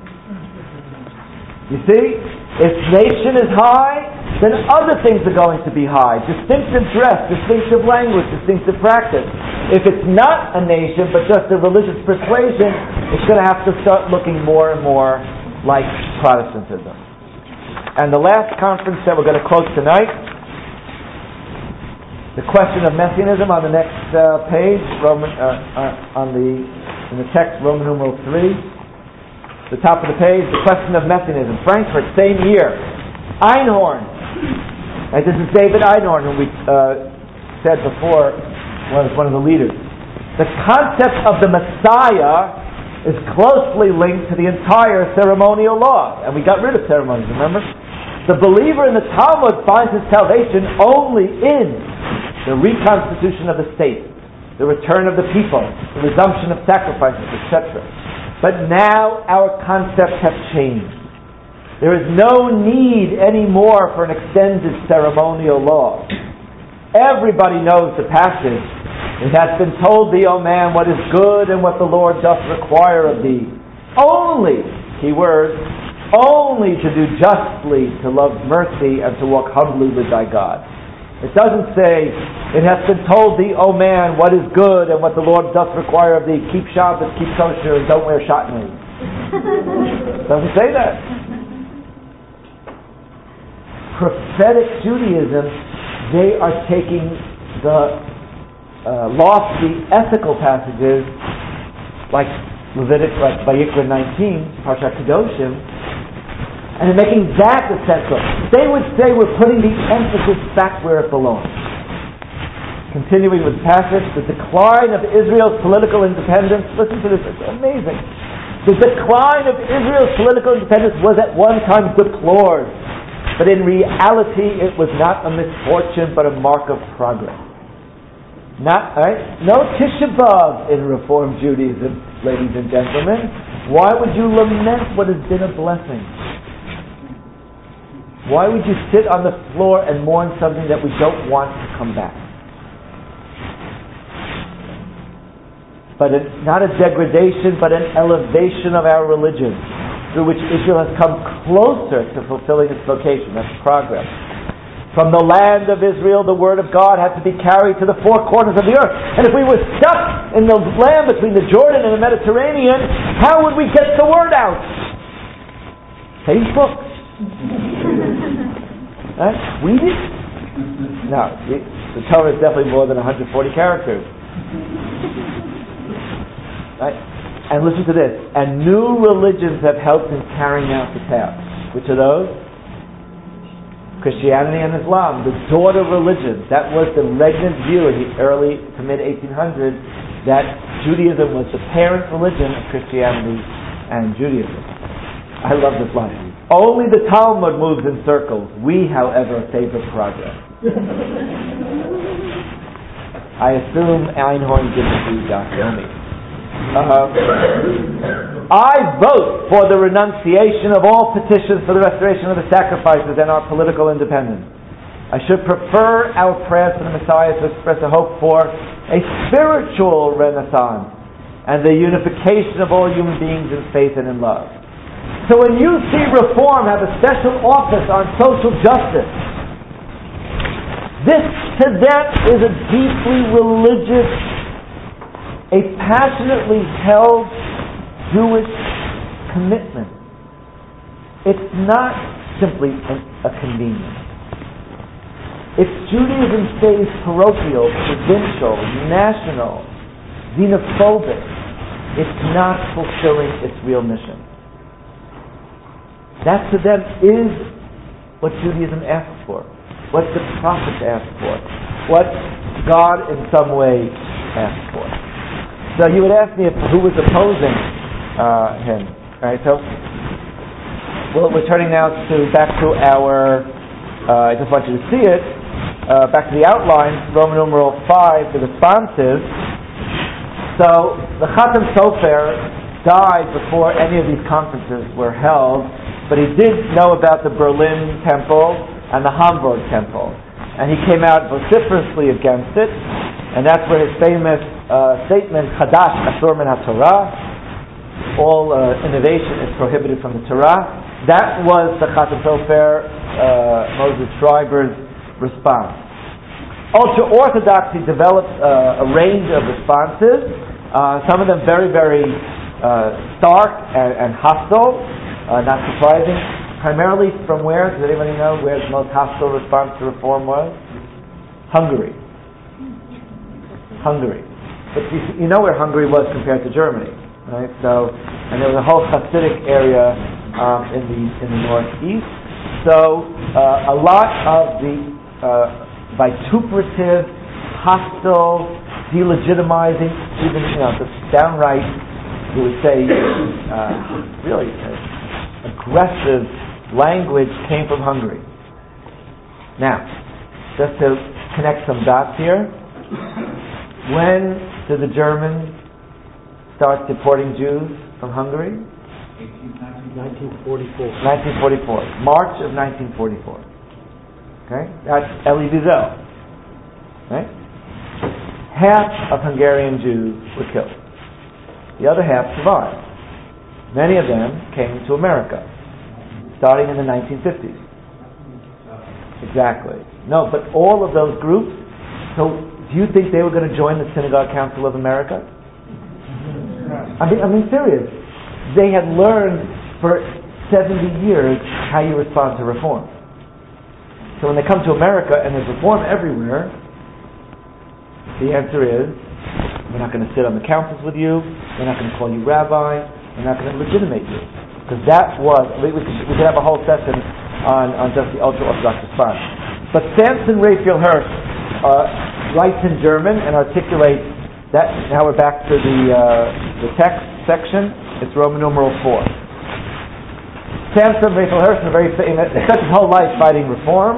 You see, if nation is high, then other things are going to be high. Distinctive dress, distinctive language, distinctive practice. If it's not a nation, but just a religious persuasion, it's going to have to start looking more and more like Protestantism. And the last conference that we're going to quote tonight, the question of Messianism on the next page, in the text, Roman numeral 3. The top of the page, the question of Messianism. Frankfurt, same year. Einhorn. And this is David Einhorn, who we said before was one of the leaders. The concept of the Messiah is closely linked to the entire ceremonial law. And we got rid of ceremonies, remember? The believer in the Talmud finds his salvation only in the reconstitution of the state, the return of the people, the resumption of sacrifices, etc. But now our concepts have changed. There is no need anymore for an extended ceremonial law. Everybody knows the passage. It has been told thee, O man, what is good and what the Lord doth require of thee. Only, key word, only to do justly, to love mercy, and to walk humbly with thy God. It doesn't say, it has been told thee, O man, what is good and what the Lord doth require of thee. Keep Shabbos, keep kosher, and don't wear shatnez. It doesn't say that. Prophetic Judaism, they are taking the lofty ethical passages like Leviticus, like Vayikra 19, Parshat Kedoshim, and making that essential. They would say we're putting the emphasis back where it belongs. Continuing with the passage, the decline of Israel's political independence. Listen to this, it's amazing. The decline of Israel's political independence was at one time deplored, but in reality it was not a misfortune but a mark of progress. No Tisha B'Av in Reform Judaism, ladies and gentlemen. Why would you lament what has been a blessing? Why would you sit on the floor and mourn something that we don't want to come back? But not a degradation, but an elevation of our religion, through which Israel has come closer to fulfilling its vocation. That's progress. From the land of Israel, the word of God had to be carried to the four corners of the earth. And if we were stuck in the land between the Jordan and the Mediterranean, how would we get the word out? Facebook. Right? We did? No, the Torah is definitely more than 140 characters. Right? And listen to this. And new religions have helped in carrying out the task. Which are those? Christianity and Islam, the daughter religions. That was the regnant view in the early to mid 1800s, that Judaism was the parent religion of Christianity and Judaism. I love this line. Only the Talmud moves in circles. We, however, favor progress. I assume Einhorn didn't read Dr. Omi. I vote for the renunciation of all petitions for the restoration of the sacrifices and our political independence. I should prefer our prayers to the Messiah to express a hope for a spiritual renaissance and the unification of all human beings in faith and in love. So when you see Reform have a special office on social justice, this to them is a deeply religious, a passionately held Jewish commitment. It's not simply a convenience. If Judaism stays parochial, provincial, national, xenophobic, it's not fulfilling its real mission. That to them is what Judaism asks for, what the prophets ask for, what God in some way asks for. So you would ask me who was opposing him. All right, so we're turning now back to our. I just want you to see it. Back to the outline, Roman numeral 5, the responses. So the Chatam Sofer died before any of these conferences were held, but he did know about the Berlin Temple and the Hamburg Temple, and he came out vociferously against it, and that's where his famous statement, Chadash Asur min HaTorah, all innovation is prohibited from the Torah. That was the Chatam Sofer, Moses Schreiber's response. Ultra-Orthodoxy developed a range of responses, some of them very, very stark and hostile, not surprising. Primarily from where? Does anybody know where the most hostile response to Reform was? Hungary. But you know where Hungary was compared to Germany, right? So, and there was a whole Hasidic area in the northeast. So a lot of the vituperative, hostile, delegitimizing, even the downright, you would say, really aggressive language came from Hungary. Now, just to connect some dots here, when did the Germans start deporting Jews from Hungary? 1944. March of 1944. Okay? That's Elie Wiesel. Right? Half of Hungarian Jews were killed. The other half survived. Many of them came to America, starting in the 1950s. Exactly. No, but all of those groups, so do you think they were going to join the Synagogue Council of America? I mean, serious. They had learned for 70 years how you respond to reform. So when they come to America and there's reform everywhere, the answer is, we're not going to sit on the councils with you, we're not going to call you rabbi, we're not going to legitimate you. Because that was, we could have a whole session on just the ultra-Orthodox response. But Samson Raphael Hirsch writes in German and articulates that. Now we're back to the text section. It's Roman numeral 4. Samson Raphael Hirsch is very famous. He spent his whole life fighting reform,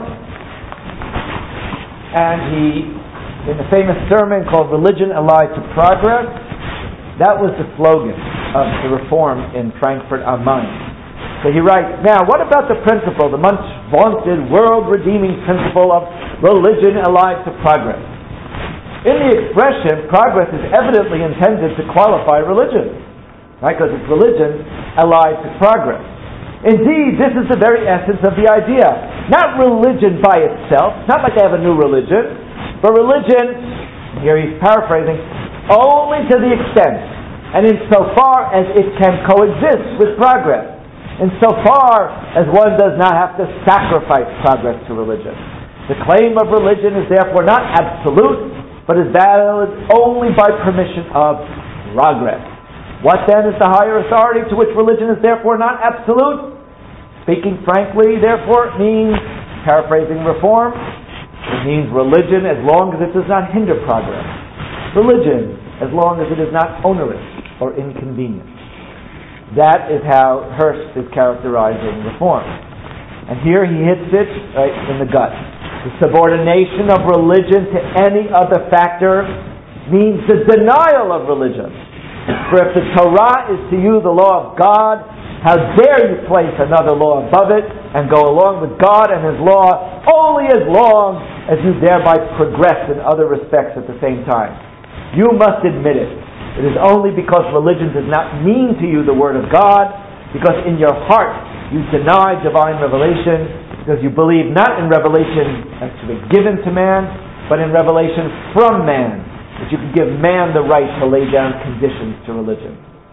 and he, in the famous sermon called "Religion Allied to Progress," that was the slogan of the reform in Frankfurt am Main. So he writes, now what about the principle, the much vaunted world-redeeming principle of religion allied to progress? In the expression, progress is evidently intended to qualify religion, right? Because it's religion allied to progress. Indeed, this is the very essence of the idea. Not religion by itself, not like they have a new religion, but religion, here he's paraphrasing, only to the extent and insofar as it can coexist with progress, insofar as one does not have to sacrifice progress to religion. The claim of religion is therefore not absolute, but is valid only by permission of progress. What then is the higher authority to which religion is therefore not absolute? Speaking frankly, therefore, it means, paraphrasing reform, it means religion as long as it does not hinder progress. Religion as long as it is not onerous or inconvenient. That is how Hirsch is characterizing reform. And here he hits it right in the gut. The subordination of religion to any other factor means the denial of religion. For if the Torah is to you the law of God, how dare you place another law above it and go along with God and His law only as long as you thereby progress in other respects at the same time. You must admit it. It is only because religion does not mean to you the Word of God, because in your heart you deny divine revelation, because you believe not in revelation actually given to man, but in revelation from man, that you can give man the right to lay down conditions to religion.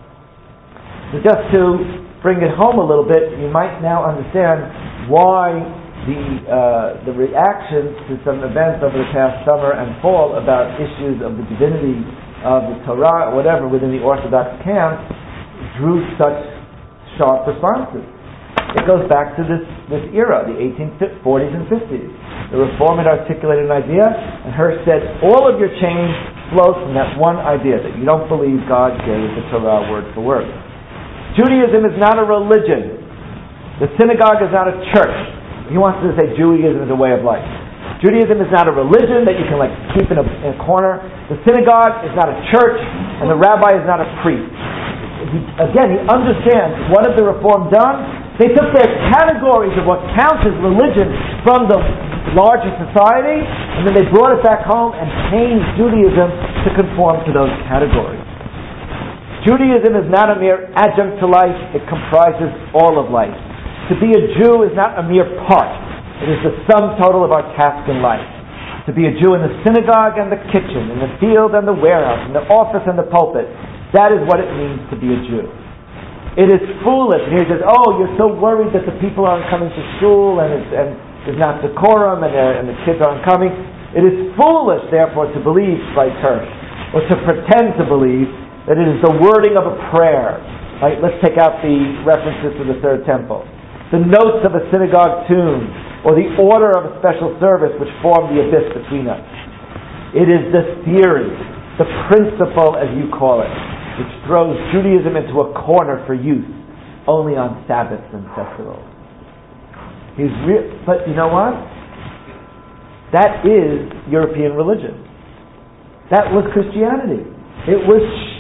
So just to bring it home a little bit, you might now understand why the reactions to some events over the past summer and fall about issues of the divinity of the Torah or whatever within the Orthodox camp drew such sharp responses. It goes back to this era, the 1840s and 50s. The Reform had articulated an idea, and Hirsch said, all of your change flows from that one idea, that you don't believe God gave the Torah word for word. Judaism is not a religion. The synagogue is not a church. He wants to say Judaism is a way of life. Judaism is not a religion that you can keep in a corner. The synagogue is not a church, and the rabbi is not a priest. He understands what have the Reform done? They took their categories of what counts as religion from the larger society, and then they brought it back home and changed Judaism to conform to those categories. Judaism is not a mere adjunct to life, it comprises all of life. To be a Jew is not a mere part. It is the sum total of our task in life. To be a Jew in the synagogue and the kitchen, in the field and the warehouse, in the office and the pulpit, that is what it means to be a Jew. It is foolish. And he says, you're so worried that the people aren't coming to school and there's not decorum and the kids aren't coming. It is foolish, therefore, to believe, like Hirsch, or to pretend to believe that it is the wording of a prayer. Right? Let's take out the references to the Third Temple. The notes of a synagogue tune, or the order of a special service which form the abyss between us. It is the theory, the principle as you call it, which throws Judaism into a corner for use only on Sabbaths and festivals. But you know what? That is European religion. That was Christianity. It was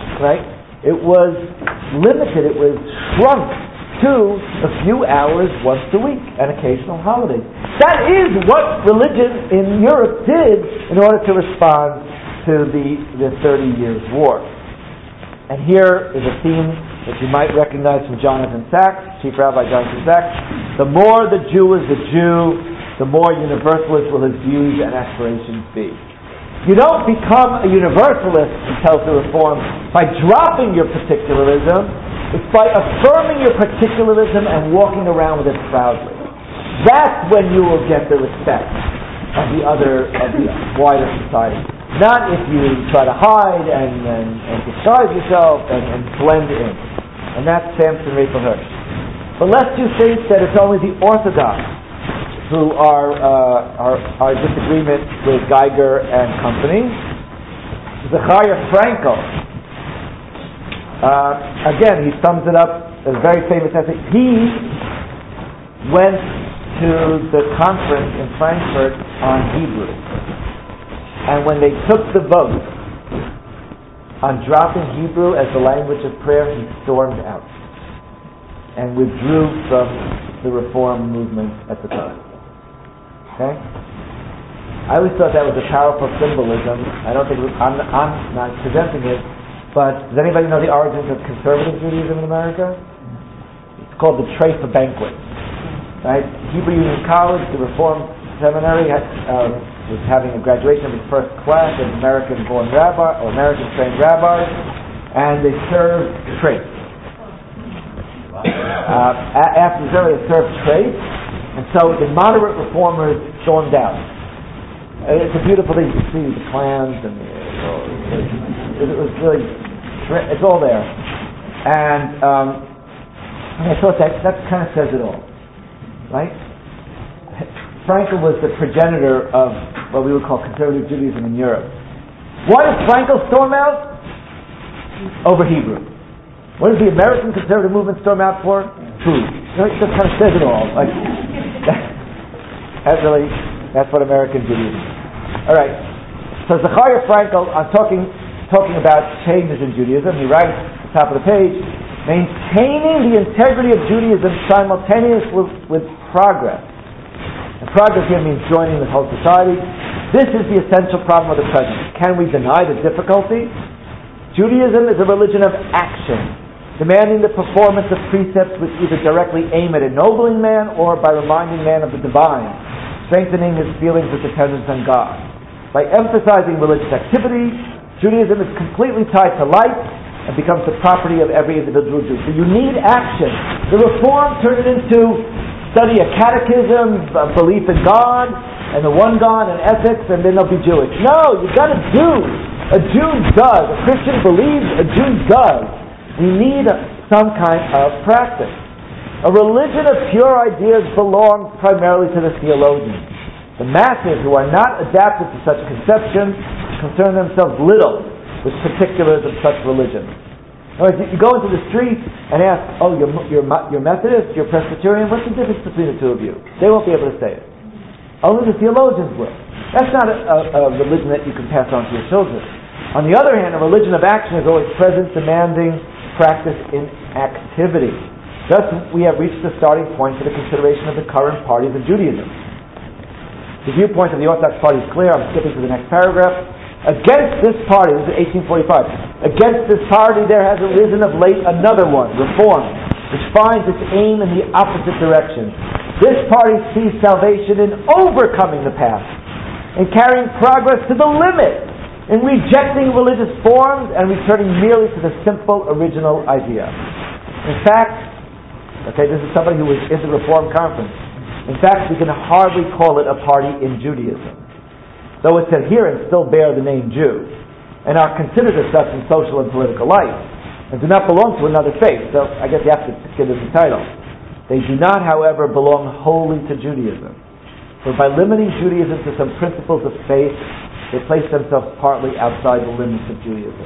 limited, it was shrunk to a few hours once a week and occasional holidays. That is what religion in Europe did in order to respond to the 30 Years' War. And here is a theme that you might recognize from Jonathan Sacks, Chief Rabbi Jonathan Sacks. The more the Jew is a Jew, the more universalist will his views and aspirations be. You don't become a universalist, he tells the Reform, by dropping your particularism. It's by affirming your particularism and walking around with it proudly. That's when you will get the respect of the wider society. Not if you try to hide and disguise yourself and blend in. And that's Samson Raphael Hirsch. But lest you think that it's only the Orthodox to our disagreement with Geiger and company. Zechariah Frankel, again, he sums it up as a very famous essay. He went to the conference in Frankfurt on Hebrew, and when they took the vote on dropping Hebrew as the language of prayer, he stormed out and withdrew from the Reform movement at the time. Okay? I always thought that was a powerful symbolism. I don't think I'm not presenting it, but does anybody know the origins of conservative Judaism in America? It's called the Treifa banquet. Right? Hebrew Union College, the Reform Seminary, was having a graduation of its first class of American-born rabbi or American-trained rabbis, and they served traits. After the ceremony, they served traits, and so the moderate reformers stormed out. It's a beautiful thing to see, the clans, and it was really, it's all there. And I thought that kind of says it all. Right? Frankel was the progenitor of what we would call conservative Judaism in Europe. Why did Frankel storm out? Over Hebrew. What does the American conservative movement storm out for? Food. It just kind of says it all. Like, that's what American Judaism is. All right. So Zechariah Frankel, on talking about changes in Judaism, he writes at the top of the page, maintaining the integrity of Judaism simultaneously with progress. And progress here means joining the whole society. This is the essential problem of the present. Can we deny the difficulty? Judaism is a religion of action, demanding the performance of precepts which either directly aim at ennobling man or by reminding man of the divine, strengthening his feelings of dependence on God. By emphasizing religious activity, Judaism is completely tied to life and becomes the property of every individual Jew. So you need action. The Reform turned it into study a catechism, belief in God, and the one God, and ethics, and then they'll be Jewish. No, you've got to do. A Jew does. A Christian believes, a Jew does. We need some kind of practice. A religion of pure ideas belongs primarily to the theologians. The masses who are not adapted to such conceptions concern themselves little with particulars of such religion. In other words, you go into the street and ask, oh, you're Methodist, you're Presbyterian, what's the difference between the two of you? They won't be able to say it. Only the theologians will. That's not a religion that you can pass on to your children. On the other hand, a religion of action is always present, demanding practice in activity. Thus, we have reached the starting point for the consideration of the current parties of Judaism. The viewpoint of the Orthodox party is clear. I'm skipping to the next paragraph. Against this party, this is 1845, against this party there has arisen of late another one, Reform, which finds its aim in the opposite direction. This party sees salvation in overcoming the past, in carrying progress to the limit, in rejecting religious forms and returning merely to the simple original idea. In fact, this is somebody who was in the Reform conference. In fact, we can hardly call it a party in Judaism, though its adherents still bear the name Jew, and are considered as such in social and political life, and do not belong to another faith. So I guess you have to give them the title. They do not, however, belong wholly to Judaism, for by limiting Judaism to some principles of faith, they place themselves partly outside the limits of Judaism.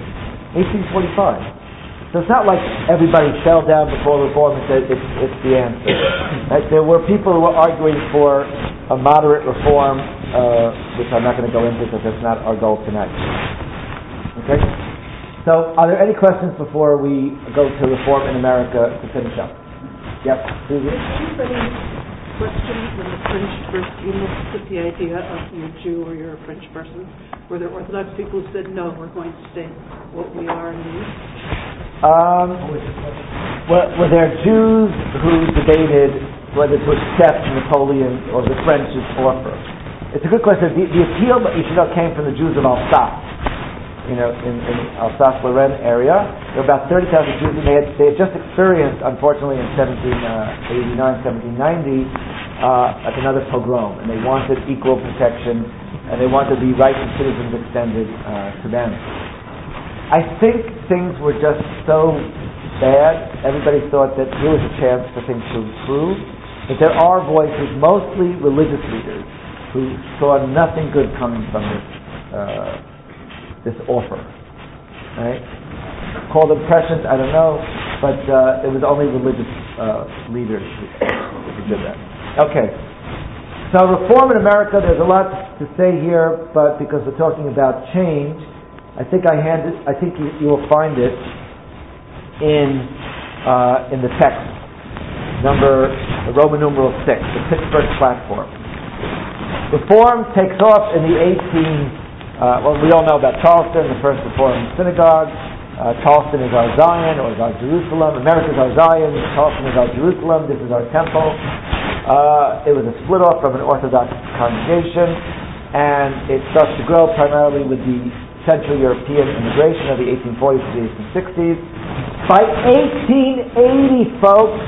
1845. So it's not like everybody fell down before Reform and said it's the answer. Right? There were people who were arguing for a moderate Reform, which I'm not going to go into because that's not our goal tonight. Okay? So, are there any questions before we go to Reform in America to finish up? Yep. Did anybody question when the French first looked at the idea of you're a Jew or you're a French person? Were there Orthodox people who said, no, we're going to stay what we are and leave? Were there Jews who debated whether to accept Napoleon or the French's offer? It's a good question. The appeal, you should know, came from the Jews of Alsace. In Alsace-Lorraine area. There were about 30,000 Jews, and they had just experienced, unfortunately, in 1789, 1790, like another pogrom, and they wanted equal protection, and they wanted the rights of citizens extended to them. I think things were just so bad, everybody thought that here was a chance for things to improve, But there are voices, mostly religious leaders, who saw nothing good coming from this offer. Right? Called them prescient, I don't know, but it was only religious leaders who did that. Okay. So reform in America, there's a lot to say here, but because we're talking about change, I think you will find it in the text, Roman numeral 6, the Pittsburgh Platform. Reform takes off in the we all know about Charleston, the first Reformed synagogue. Charleston is our Zion, or is our Jerusalem. America is our Zion, Charleston is our Jerusalem, this is our temple. It was a split off from an Orthodox congregation, and it starts to grow primarily with the Central European immigration of the 1840s to the 1860s. By 1880, folks,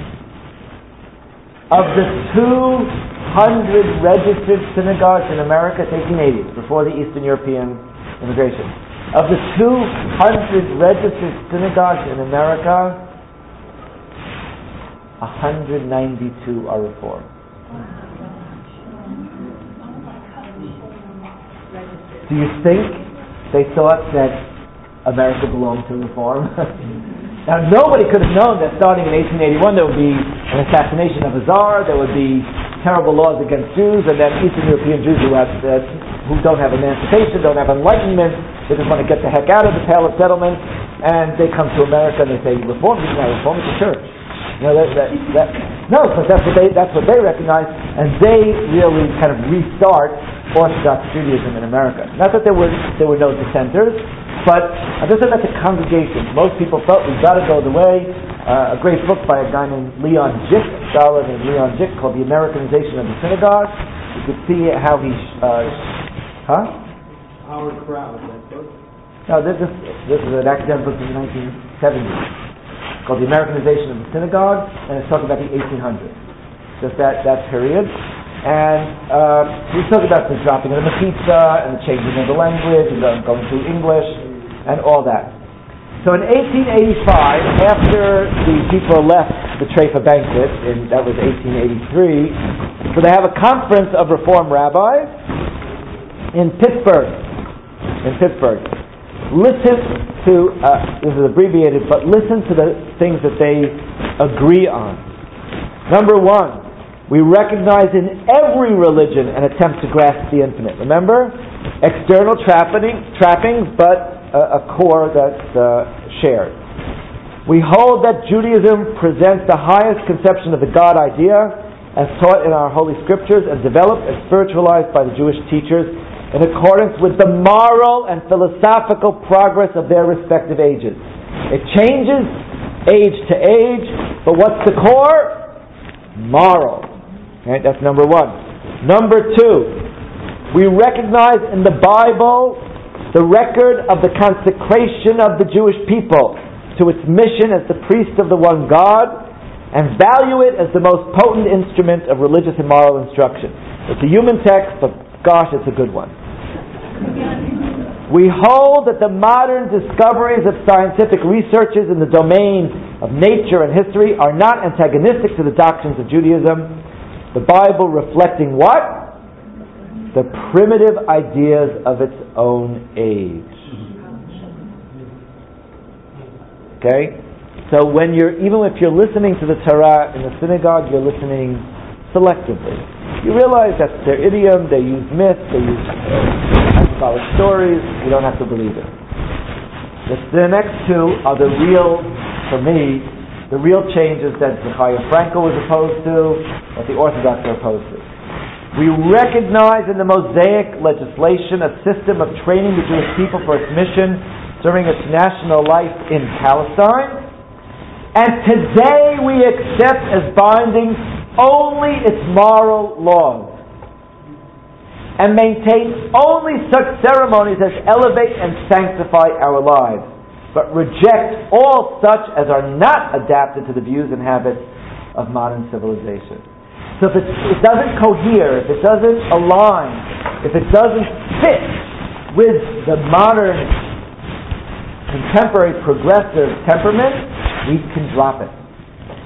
of the 200 registered synagogues in America, it's 1880, before the Eastern European immigration. Of the 200 registered synagogues in America, 192 are Reformed. Do you think they thought that America belonged to Reform? Now, nobody could have known that starting in 1881 there would be an assassination of a czar, there would be terrible laws against Jews, and then Eastern European Jews who don't have emancipation, don't have enlightenment, they just want to get the heck out of the Pale of Settlement, and they come to America and they say, Reform is the church. You know, but that's what they recognize, and they really kind of restart Orthodox Judaism in America. Not that there were no dissenters, but I'm just saying that the congregation, most people felt we've got to go the way. A great book by a guy named Leon Jick, a scholar named Leon Jick, called The Americanization of the Synagogue. You could see how he... Howard Crowd, that book? No, this is an academic book from the 1970s called The Americanization of the Synagogue, and it's talking about the 1800s. Just that period. And he's talking about the dropping of the pizza and the changing of the language and going to English and all that. So in 1885, after the people left the Treifa banquet, that was 1883, so they have a conference of Reform rabbis in Pittsburgh. Listen to, this is abbreviated, but listen to the things that they agree on. Number one, we recognize in every religion an attempt to grasp the infinite. Remember? External trappings, but a core that's shared. We hold that Judaism presents the highest conception of the God idea as taught in our Holy Scriptures and developed and spiritualized by the Jewish teachers in accordance with the moral and philosophical progress of their respective ages. It changes age to age, but what's the core? Moral. Right, that's number one. Number two, we recognize in the Bible the record of the consecration of the Jewish people to its mission as the priest of the one God, and value it as the most potent instrument of religious and moral instruction. It's a human text, but gosh, it's a good one. We hold that the modern discoveries of scientific researches in the domain of nature and history are not antagonistic to the doctrines of Judaism. The Bible reflecting what? The primitive ideas of its own age. Okay? So even if you're listening to the Torah in the synagogue, you're listening selectively. You realize that's their idiom, they use myths, they use symbolic stories, you don't have to believe it. The next two are the real, for me, the real changes that Zecharia Frankel was opposed to, what the Orthodox are opposed to. We recognize in the Mosaic legislation a system of training the Jewish people for its mission during its national life in Palestine. And today we accept as binding only its moral laws and maintain only such ceremonies as elevate and sanctify our lives, but reject all such as are not adapted to the views and habits of modern civilization. So if it doesn't cohere, if it doesn't align, if it doesn't fit with the modern, contemporary, progressive temperament, we can drop it.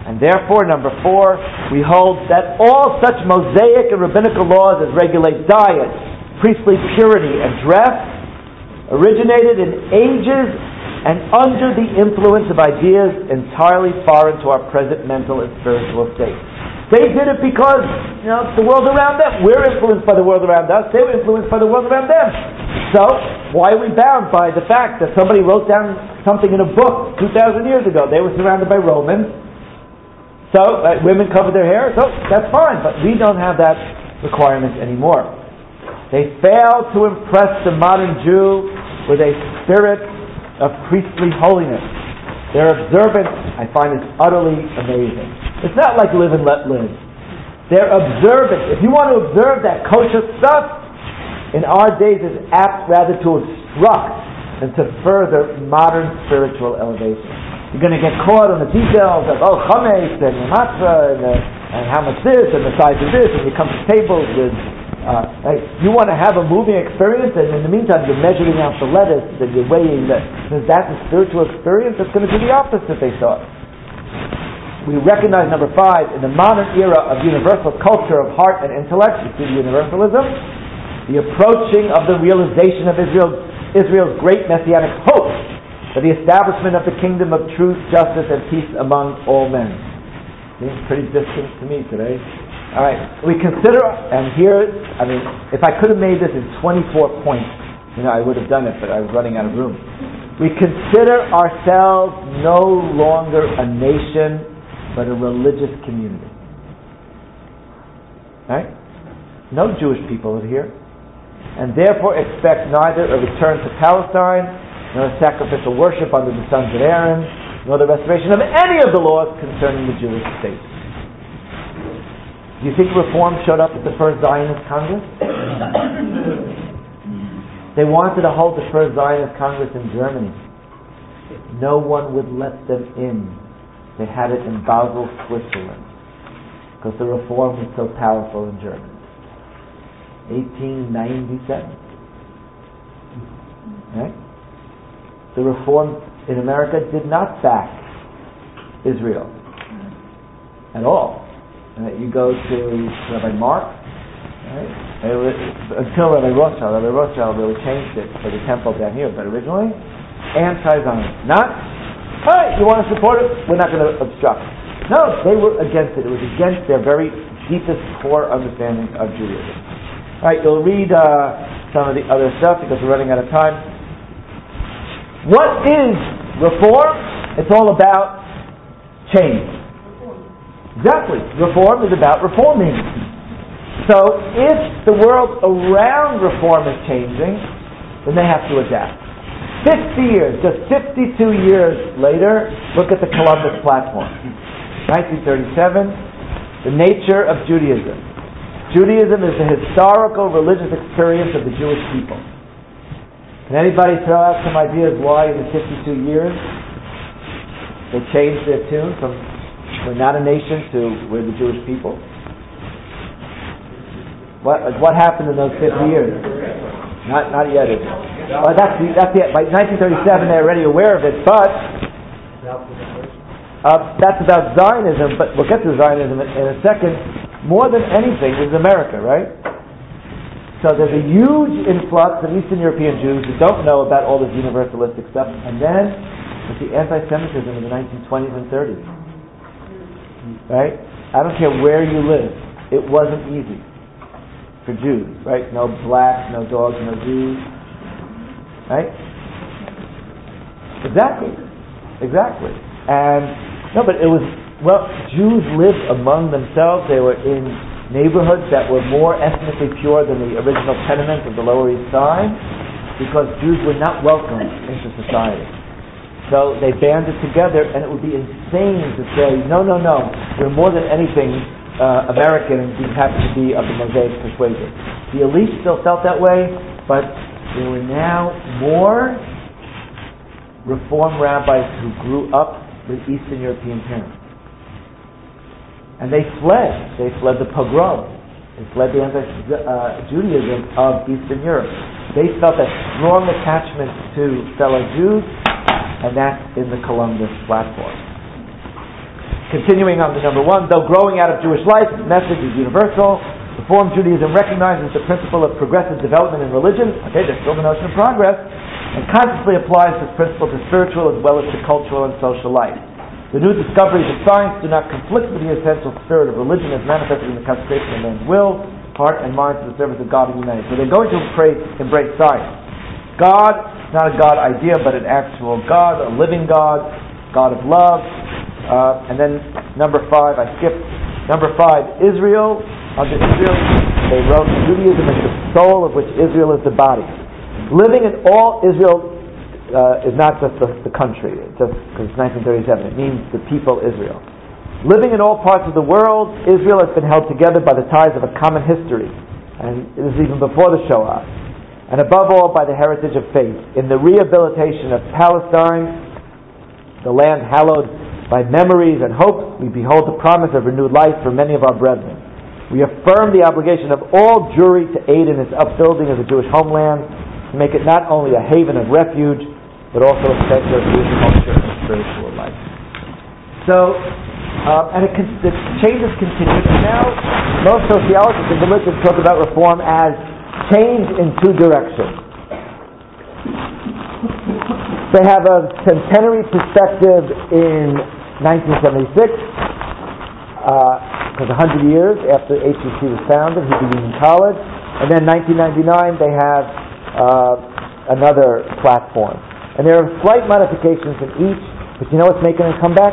And therefore, number 4, we hold that all such Mosaic and rabbinical laws as regulate diet, priestly purity, and dress originated in ages and under the influence of ideas entirely foreign to our present mental and spiritual state. They did it because, the world around them. We're influenced by the world around us. They were influenced by the world around them. So, why are we bound by the fact that somebody wrote down something in a book 2,000 years ago? They were surrounded by Romans. So, women covered their hair. So, that's fine. But we don't have that requirement anymore. They failed to impress the modern Jew with a spirit of priestly holiness. Their observance, I find, is utterly amazing. It's not like live and let live. Their observance, if you want to observe that kosher stuff, in our days is apt rather to obstruct than to further modern spiritual elevation. You're going to get caught on the details of, chametz and matzah and how much this and the size of this, and you come to tables with you want to have a moving experience, and in the meantime you're measuring out the lettuce and you're weighing that. Is that a spiritual experience? That's going to be the opposite, they thought. We recognize, number 5, in the modern era of universal culture of heart and intellect, you see the universalism, the approaching of the realization of Israel's great messianic hope for the establishment of the kingdom of truth, justice, and peace among all men. Seems pretty distant to me today. All right, we consider, and here, if I could have made this in 24 points, I would have done it, but I was running out of room. We consider ourselves no longer a nation, but a religious community. Right? No Jewish people are here, and therefore expect neither a return to Palestine, nor a sacrificial worship under the sons of Aaron, nor the restoration of any of the laws concerning the Jewish state. Do you think Reform showed up at the first Zionist Congress? They wanted to hold the first Zionist Congress in Germany. No one would let them in. They had it in Basel, Switzerland, because the Reform was so powerful in Germany. 1897. Right? The Reform in America did not back Israel at all. You go to Rabbi Mark, right? Until Rabbi Rothschild really changed it for the temple down here, but originally, anti-Zionist. Not, you want to support it? We're not going to obstruct. No, they were against it. It was against their very deepest core understanding of Judaism. All right, you'll read some of the other stuff because we're running out of time. What is Reform? It's all about change. Exactly. Reform is about reforming. So if the world around Reform is changing, then they have to adapt. 50 years, just 52 years later, look at the Columbus Platform. 1937, the nature of Judaism. Judaism is the historical religious experience of the Jewish people. Can anybody throw out some ideas why in the 52 years they changed their tune from we're not a nation to we're the Jewish people? What happened in those 50 years? Not yet. Well, that's it. By 1937 they're already aware of it, but that's about Zionism, but we'll get to Zionism in a second. More than anything is America, right? So there's a huge influx of Eastern European Jews who don't know about all this universalistic stuff, and then with the anti-Semitism in the 1920s and 30s. Right? I don't care where you live. It wasn't easy for Jews, right? No blacks, no dogs, no Jews. Right? Exactly. And but it was, Jews lived among themselves. They were in neighborhoods that were more ethnically pure than the original tenements of the Lower East Side, because Jews were not welcome into society. So they banded together, and it would be insane to say, no, we're more than anything American, and we happen to be of the Mosaic persuasion. The elite still felt that way, but there were now more Reform rabbis who grew up with Eastern European parents. And they fled. They fled the pogrom. They fled the anti-Judaism of Eastern Europe. They felt a strong attachment to fellow Jews, and that's in the Columbus Platform. continuing on the number one, though growing out of Jewish life, its message is universal. Reform Judaism recognizes the principle of progressive development in religion. Okay, there's still the notion of progress, and consciously applies this principle to spiritual as well as to cultural and social life. The new discoveries of science do not conflict with the essential spirit of religion as manifested in the consecration of man's will, heart, and mind to the service of God and humanity. So they're going to embrace science. God, not a God idea, but an actual God, a living God, God of love. And then number 5, I skipped. Number 5, Israel. Under Israel, they wrote, Judaism is the soul of which Israel is the body. Living in all Israel is not just the country, just because it's 1937. It means the people Israel. Living in all parts of the world, Israel has been held together by the ties of a common history, and this is even before the Shoah, and above all by the heritage of faith. In the rehabilitation of Palestine, the land hallowed by memories and hopes, we behold the promise of renewed life for many of our brethren. We affirm the obligation of all Jewry to aid in its upbuilding of the Jewish homeland, to make it not only a haven of refuge, but also a center of Jewish culture and spiritual life. So, the changes continued, and now most sociologists and religions talk about reform as change in two directions. They have a centenary perspective in 1976, because 100 years after HEC was founded, Hebrew Union College, and then 1999 they have another platform. And there are slight modifications in each, but you know what's making them come back?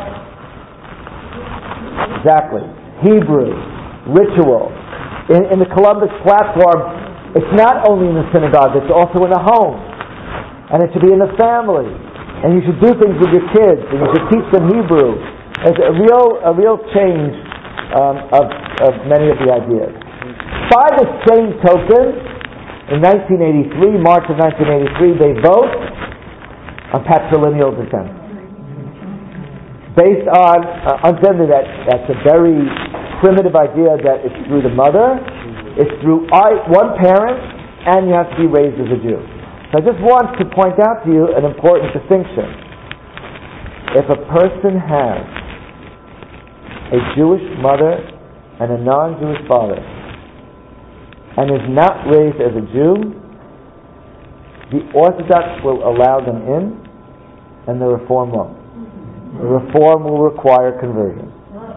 Exactly. Hebrew, ritual. In the Columbus platform, it's not only in the synagogue, it's also in the home. And it should be in the family. And you should do things with your kids, and you should teach them Hebrew. It's a real change of many of the ideas. By the same token, in 1983, March of 1983, they vote on patrilineal descent. Based on understanding that's a very primitive idea that it's through the mother, it's through one parent, and you have to be raised as a Jew. So I just want to point out to you an important distinction. If a person has a Jewish mother and a non-Jewish father and is not raised as a Jew, the Orthodox will allow them in and the Reform won't. The Reform will require conversion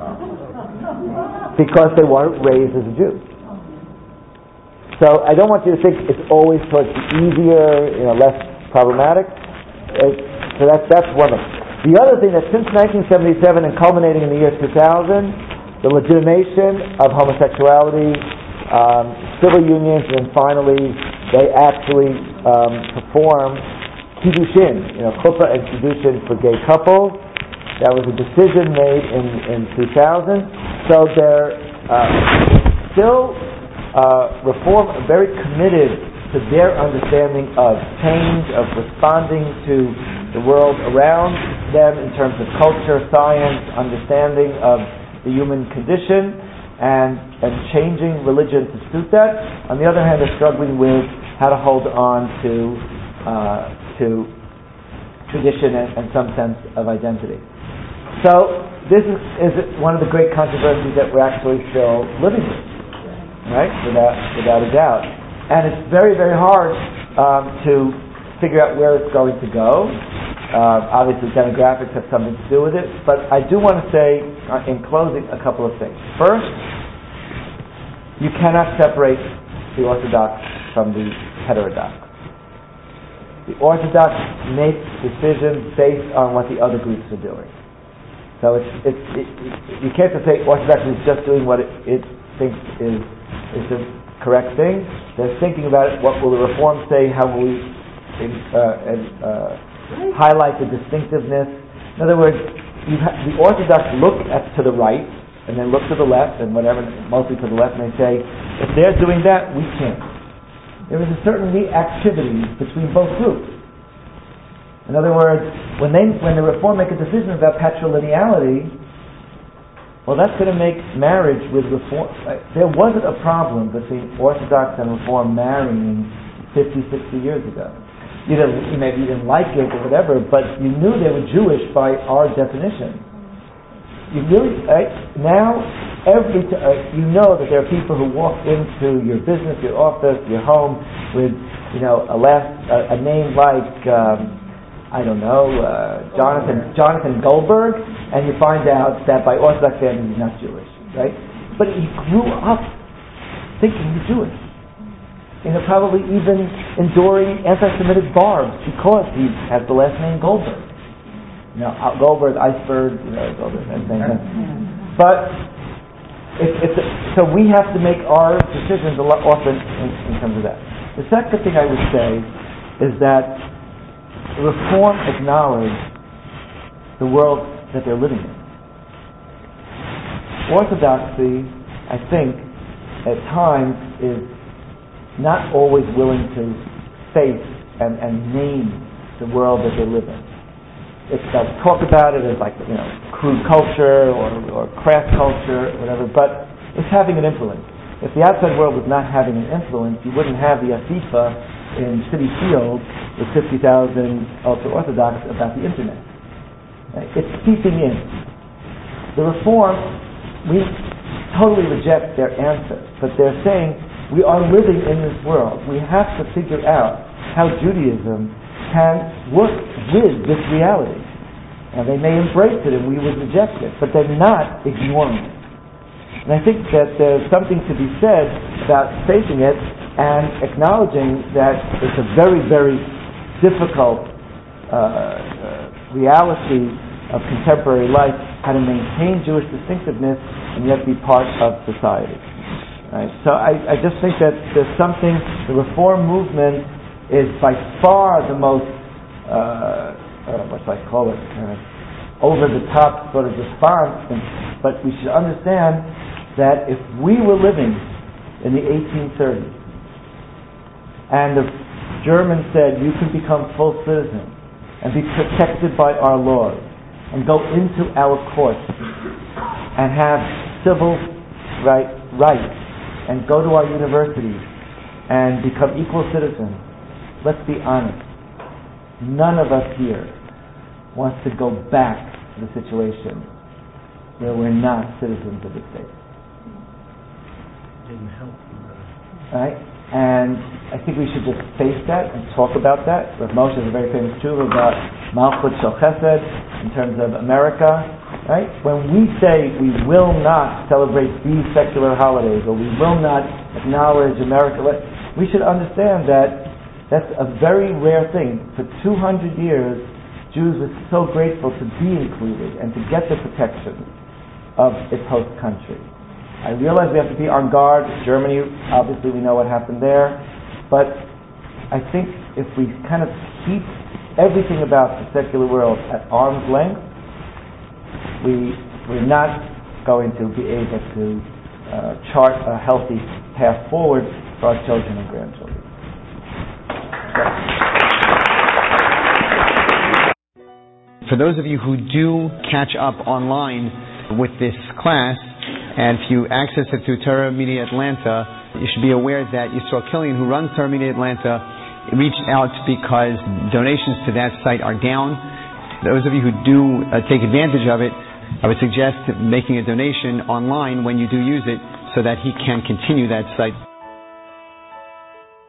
because they weren't raised as a Jew. So I don't want you to think it's always towards the easier, less problematic. So that's one of them. The other thing that since 1977 and culminating in the year 2000, the legitimation of homosexuality, civil unions, and finally they actually perform kiddushin, chuppah and kiddushin for gay couples. That was a decision made in 2000. So they're still Reform are very committed to their understanding of change, of responding to the world around them in terms of culture, science, understanding of the human condition, and changing religion to suit that. On the other hand, they're struggling with how to hold on to tradition and some sense of identity. So this is one of the great controversies that we're actually still living with, right? Without a doubt. And it's very, very hard to figure out where it's going to go. Obviously, demographics have something to do with it. But I do want to say, in closing, a couple of things. First, you cannot separate the Orthodox from the heterodox. The Orthodox make decisions based on what the other groups are doing. So you can't just say Orthodox is just doing what it thinks is the correct thing. They're thinking about it. What will the Reform say? How will we highlight the distinctiveness? In other words, the Orthodox look to the right and then look to the left and whatever, mostly to the left, and they say, if they're doing that, we can't. There is a certain reactivity between both groups. In other words, when the Reform make a decision about patrilineality, well, that's going to make marriage with Reform. There wasn't a problem between Orthodox and Reform marrying 50, 60 years ago. Maybe you didn't like it or whatever, but you knew they were Jewish by our definition. you really, now, you know that there are people who walk into your business, your office, your home with, a name like, Jonathan Goldberg, and you find out that by Orthodox standards he's not Jewish, right? But he grew up thinking he's Jewish. Probably even enduring anti-Semitic barbs because he has the last name Goldberg. Goldberg, Iceberg, all the same thing. But so we have to make our decisions a lot often in terms of that. The second thing I would say is that Reform acknowledge the world that they're living in. Orthodoxy, I think, at times is not always willing to face and name the world that they live in. They'll talk about it as crude culture or crass culture, whatever, but it's having an influence. If the outside world was not having an influence, you wouldn't have the Asifa in Citi Field with 50,000 ultra-Orthodox about the Internet. It's seeping in. The Reform, we totally reject their answer, but they're saying we are living in this world. We have to figure out how Judaism can work with this reality. Now, they may embrace it and we would reject it, but they're not ignoring it. And I think that there's something to be said about facing it and acknowledging that it's a very, very difficult reality of contemporary life, how to maintain Jewish distinctiveness and yet be part of society. Right? So I just think that there's something, the Reform movement is by far the most, over-the-top sort of response, but we should understand that if we were living in the 1830s and the Germans said you can become full citizen and be protected by our laws and go into our courts and have civil rights and go to our universities and become equal citizens, let's be honest, none of us here wants to go back to the situation where we're not citizens of the state. Didn't help. Right? And I think we should just face that and talk about that. Rav Moshe has a very famous tshuva about Malchut Shel Chesed in terms of America. Right? When we say we will not celebrate these secular holidays or we will not acknowledge America, we should understand that that's a very rare thing. For 200 years, Jews were so grateful to be included and to get the protection of its host country. I realize we have to be on guard. Germany, obviously we know what happened there. But I think if we kind of keep everything about the secular world at arm's length, we're not going to be able to chart a healthy path forward for our children and grandchildren. For those of you who do catch up online with this class, and if you access it through Torah Media Atlanta, you should be aware that Yisrael Killian, who runs Torah Media Atlanta, reached out because donations to that site are down. Those of you who do take advantage of it, I would suggest making a donation online when you do use it so that he can continue that site.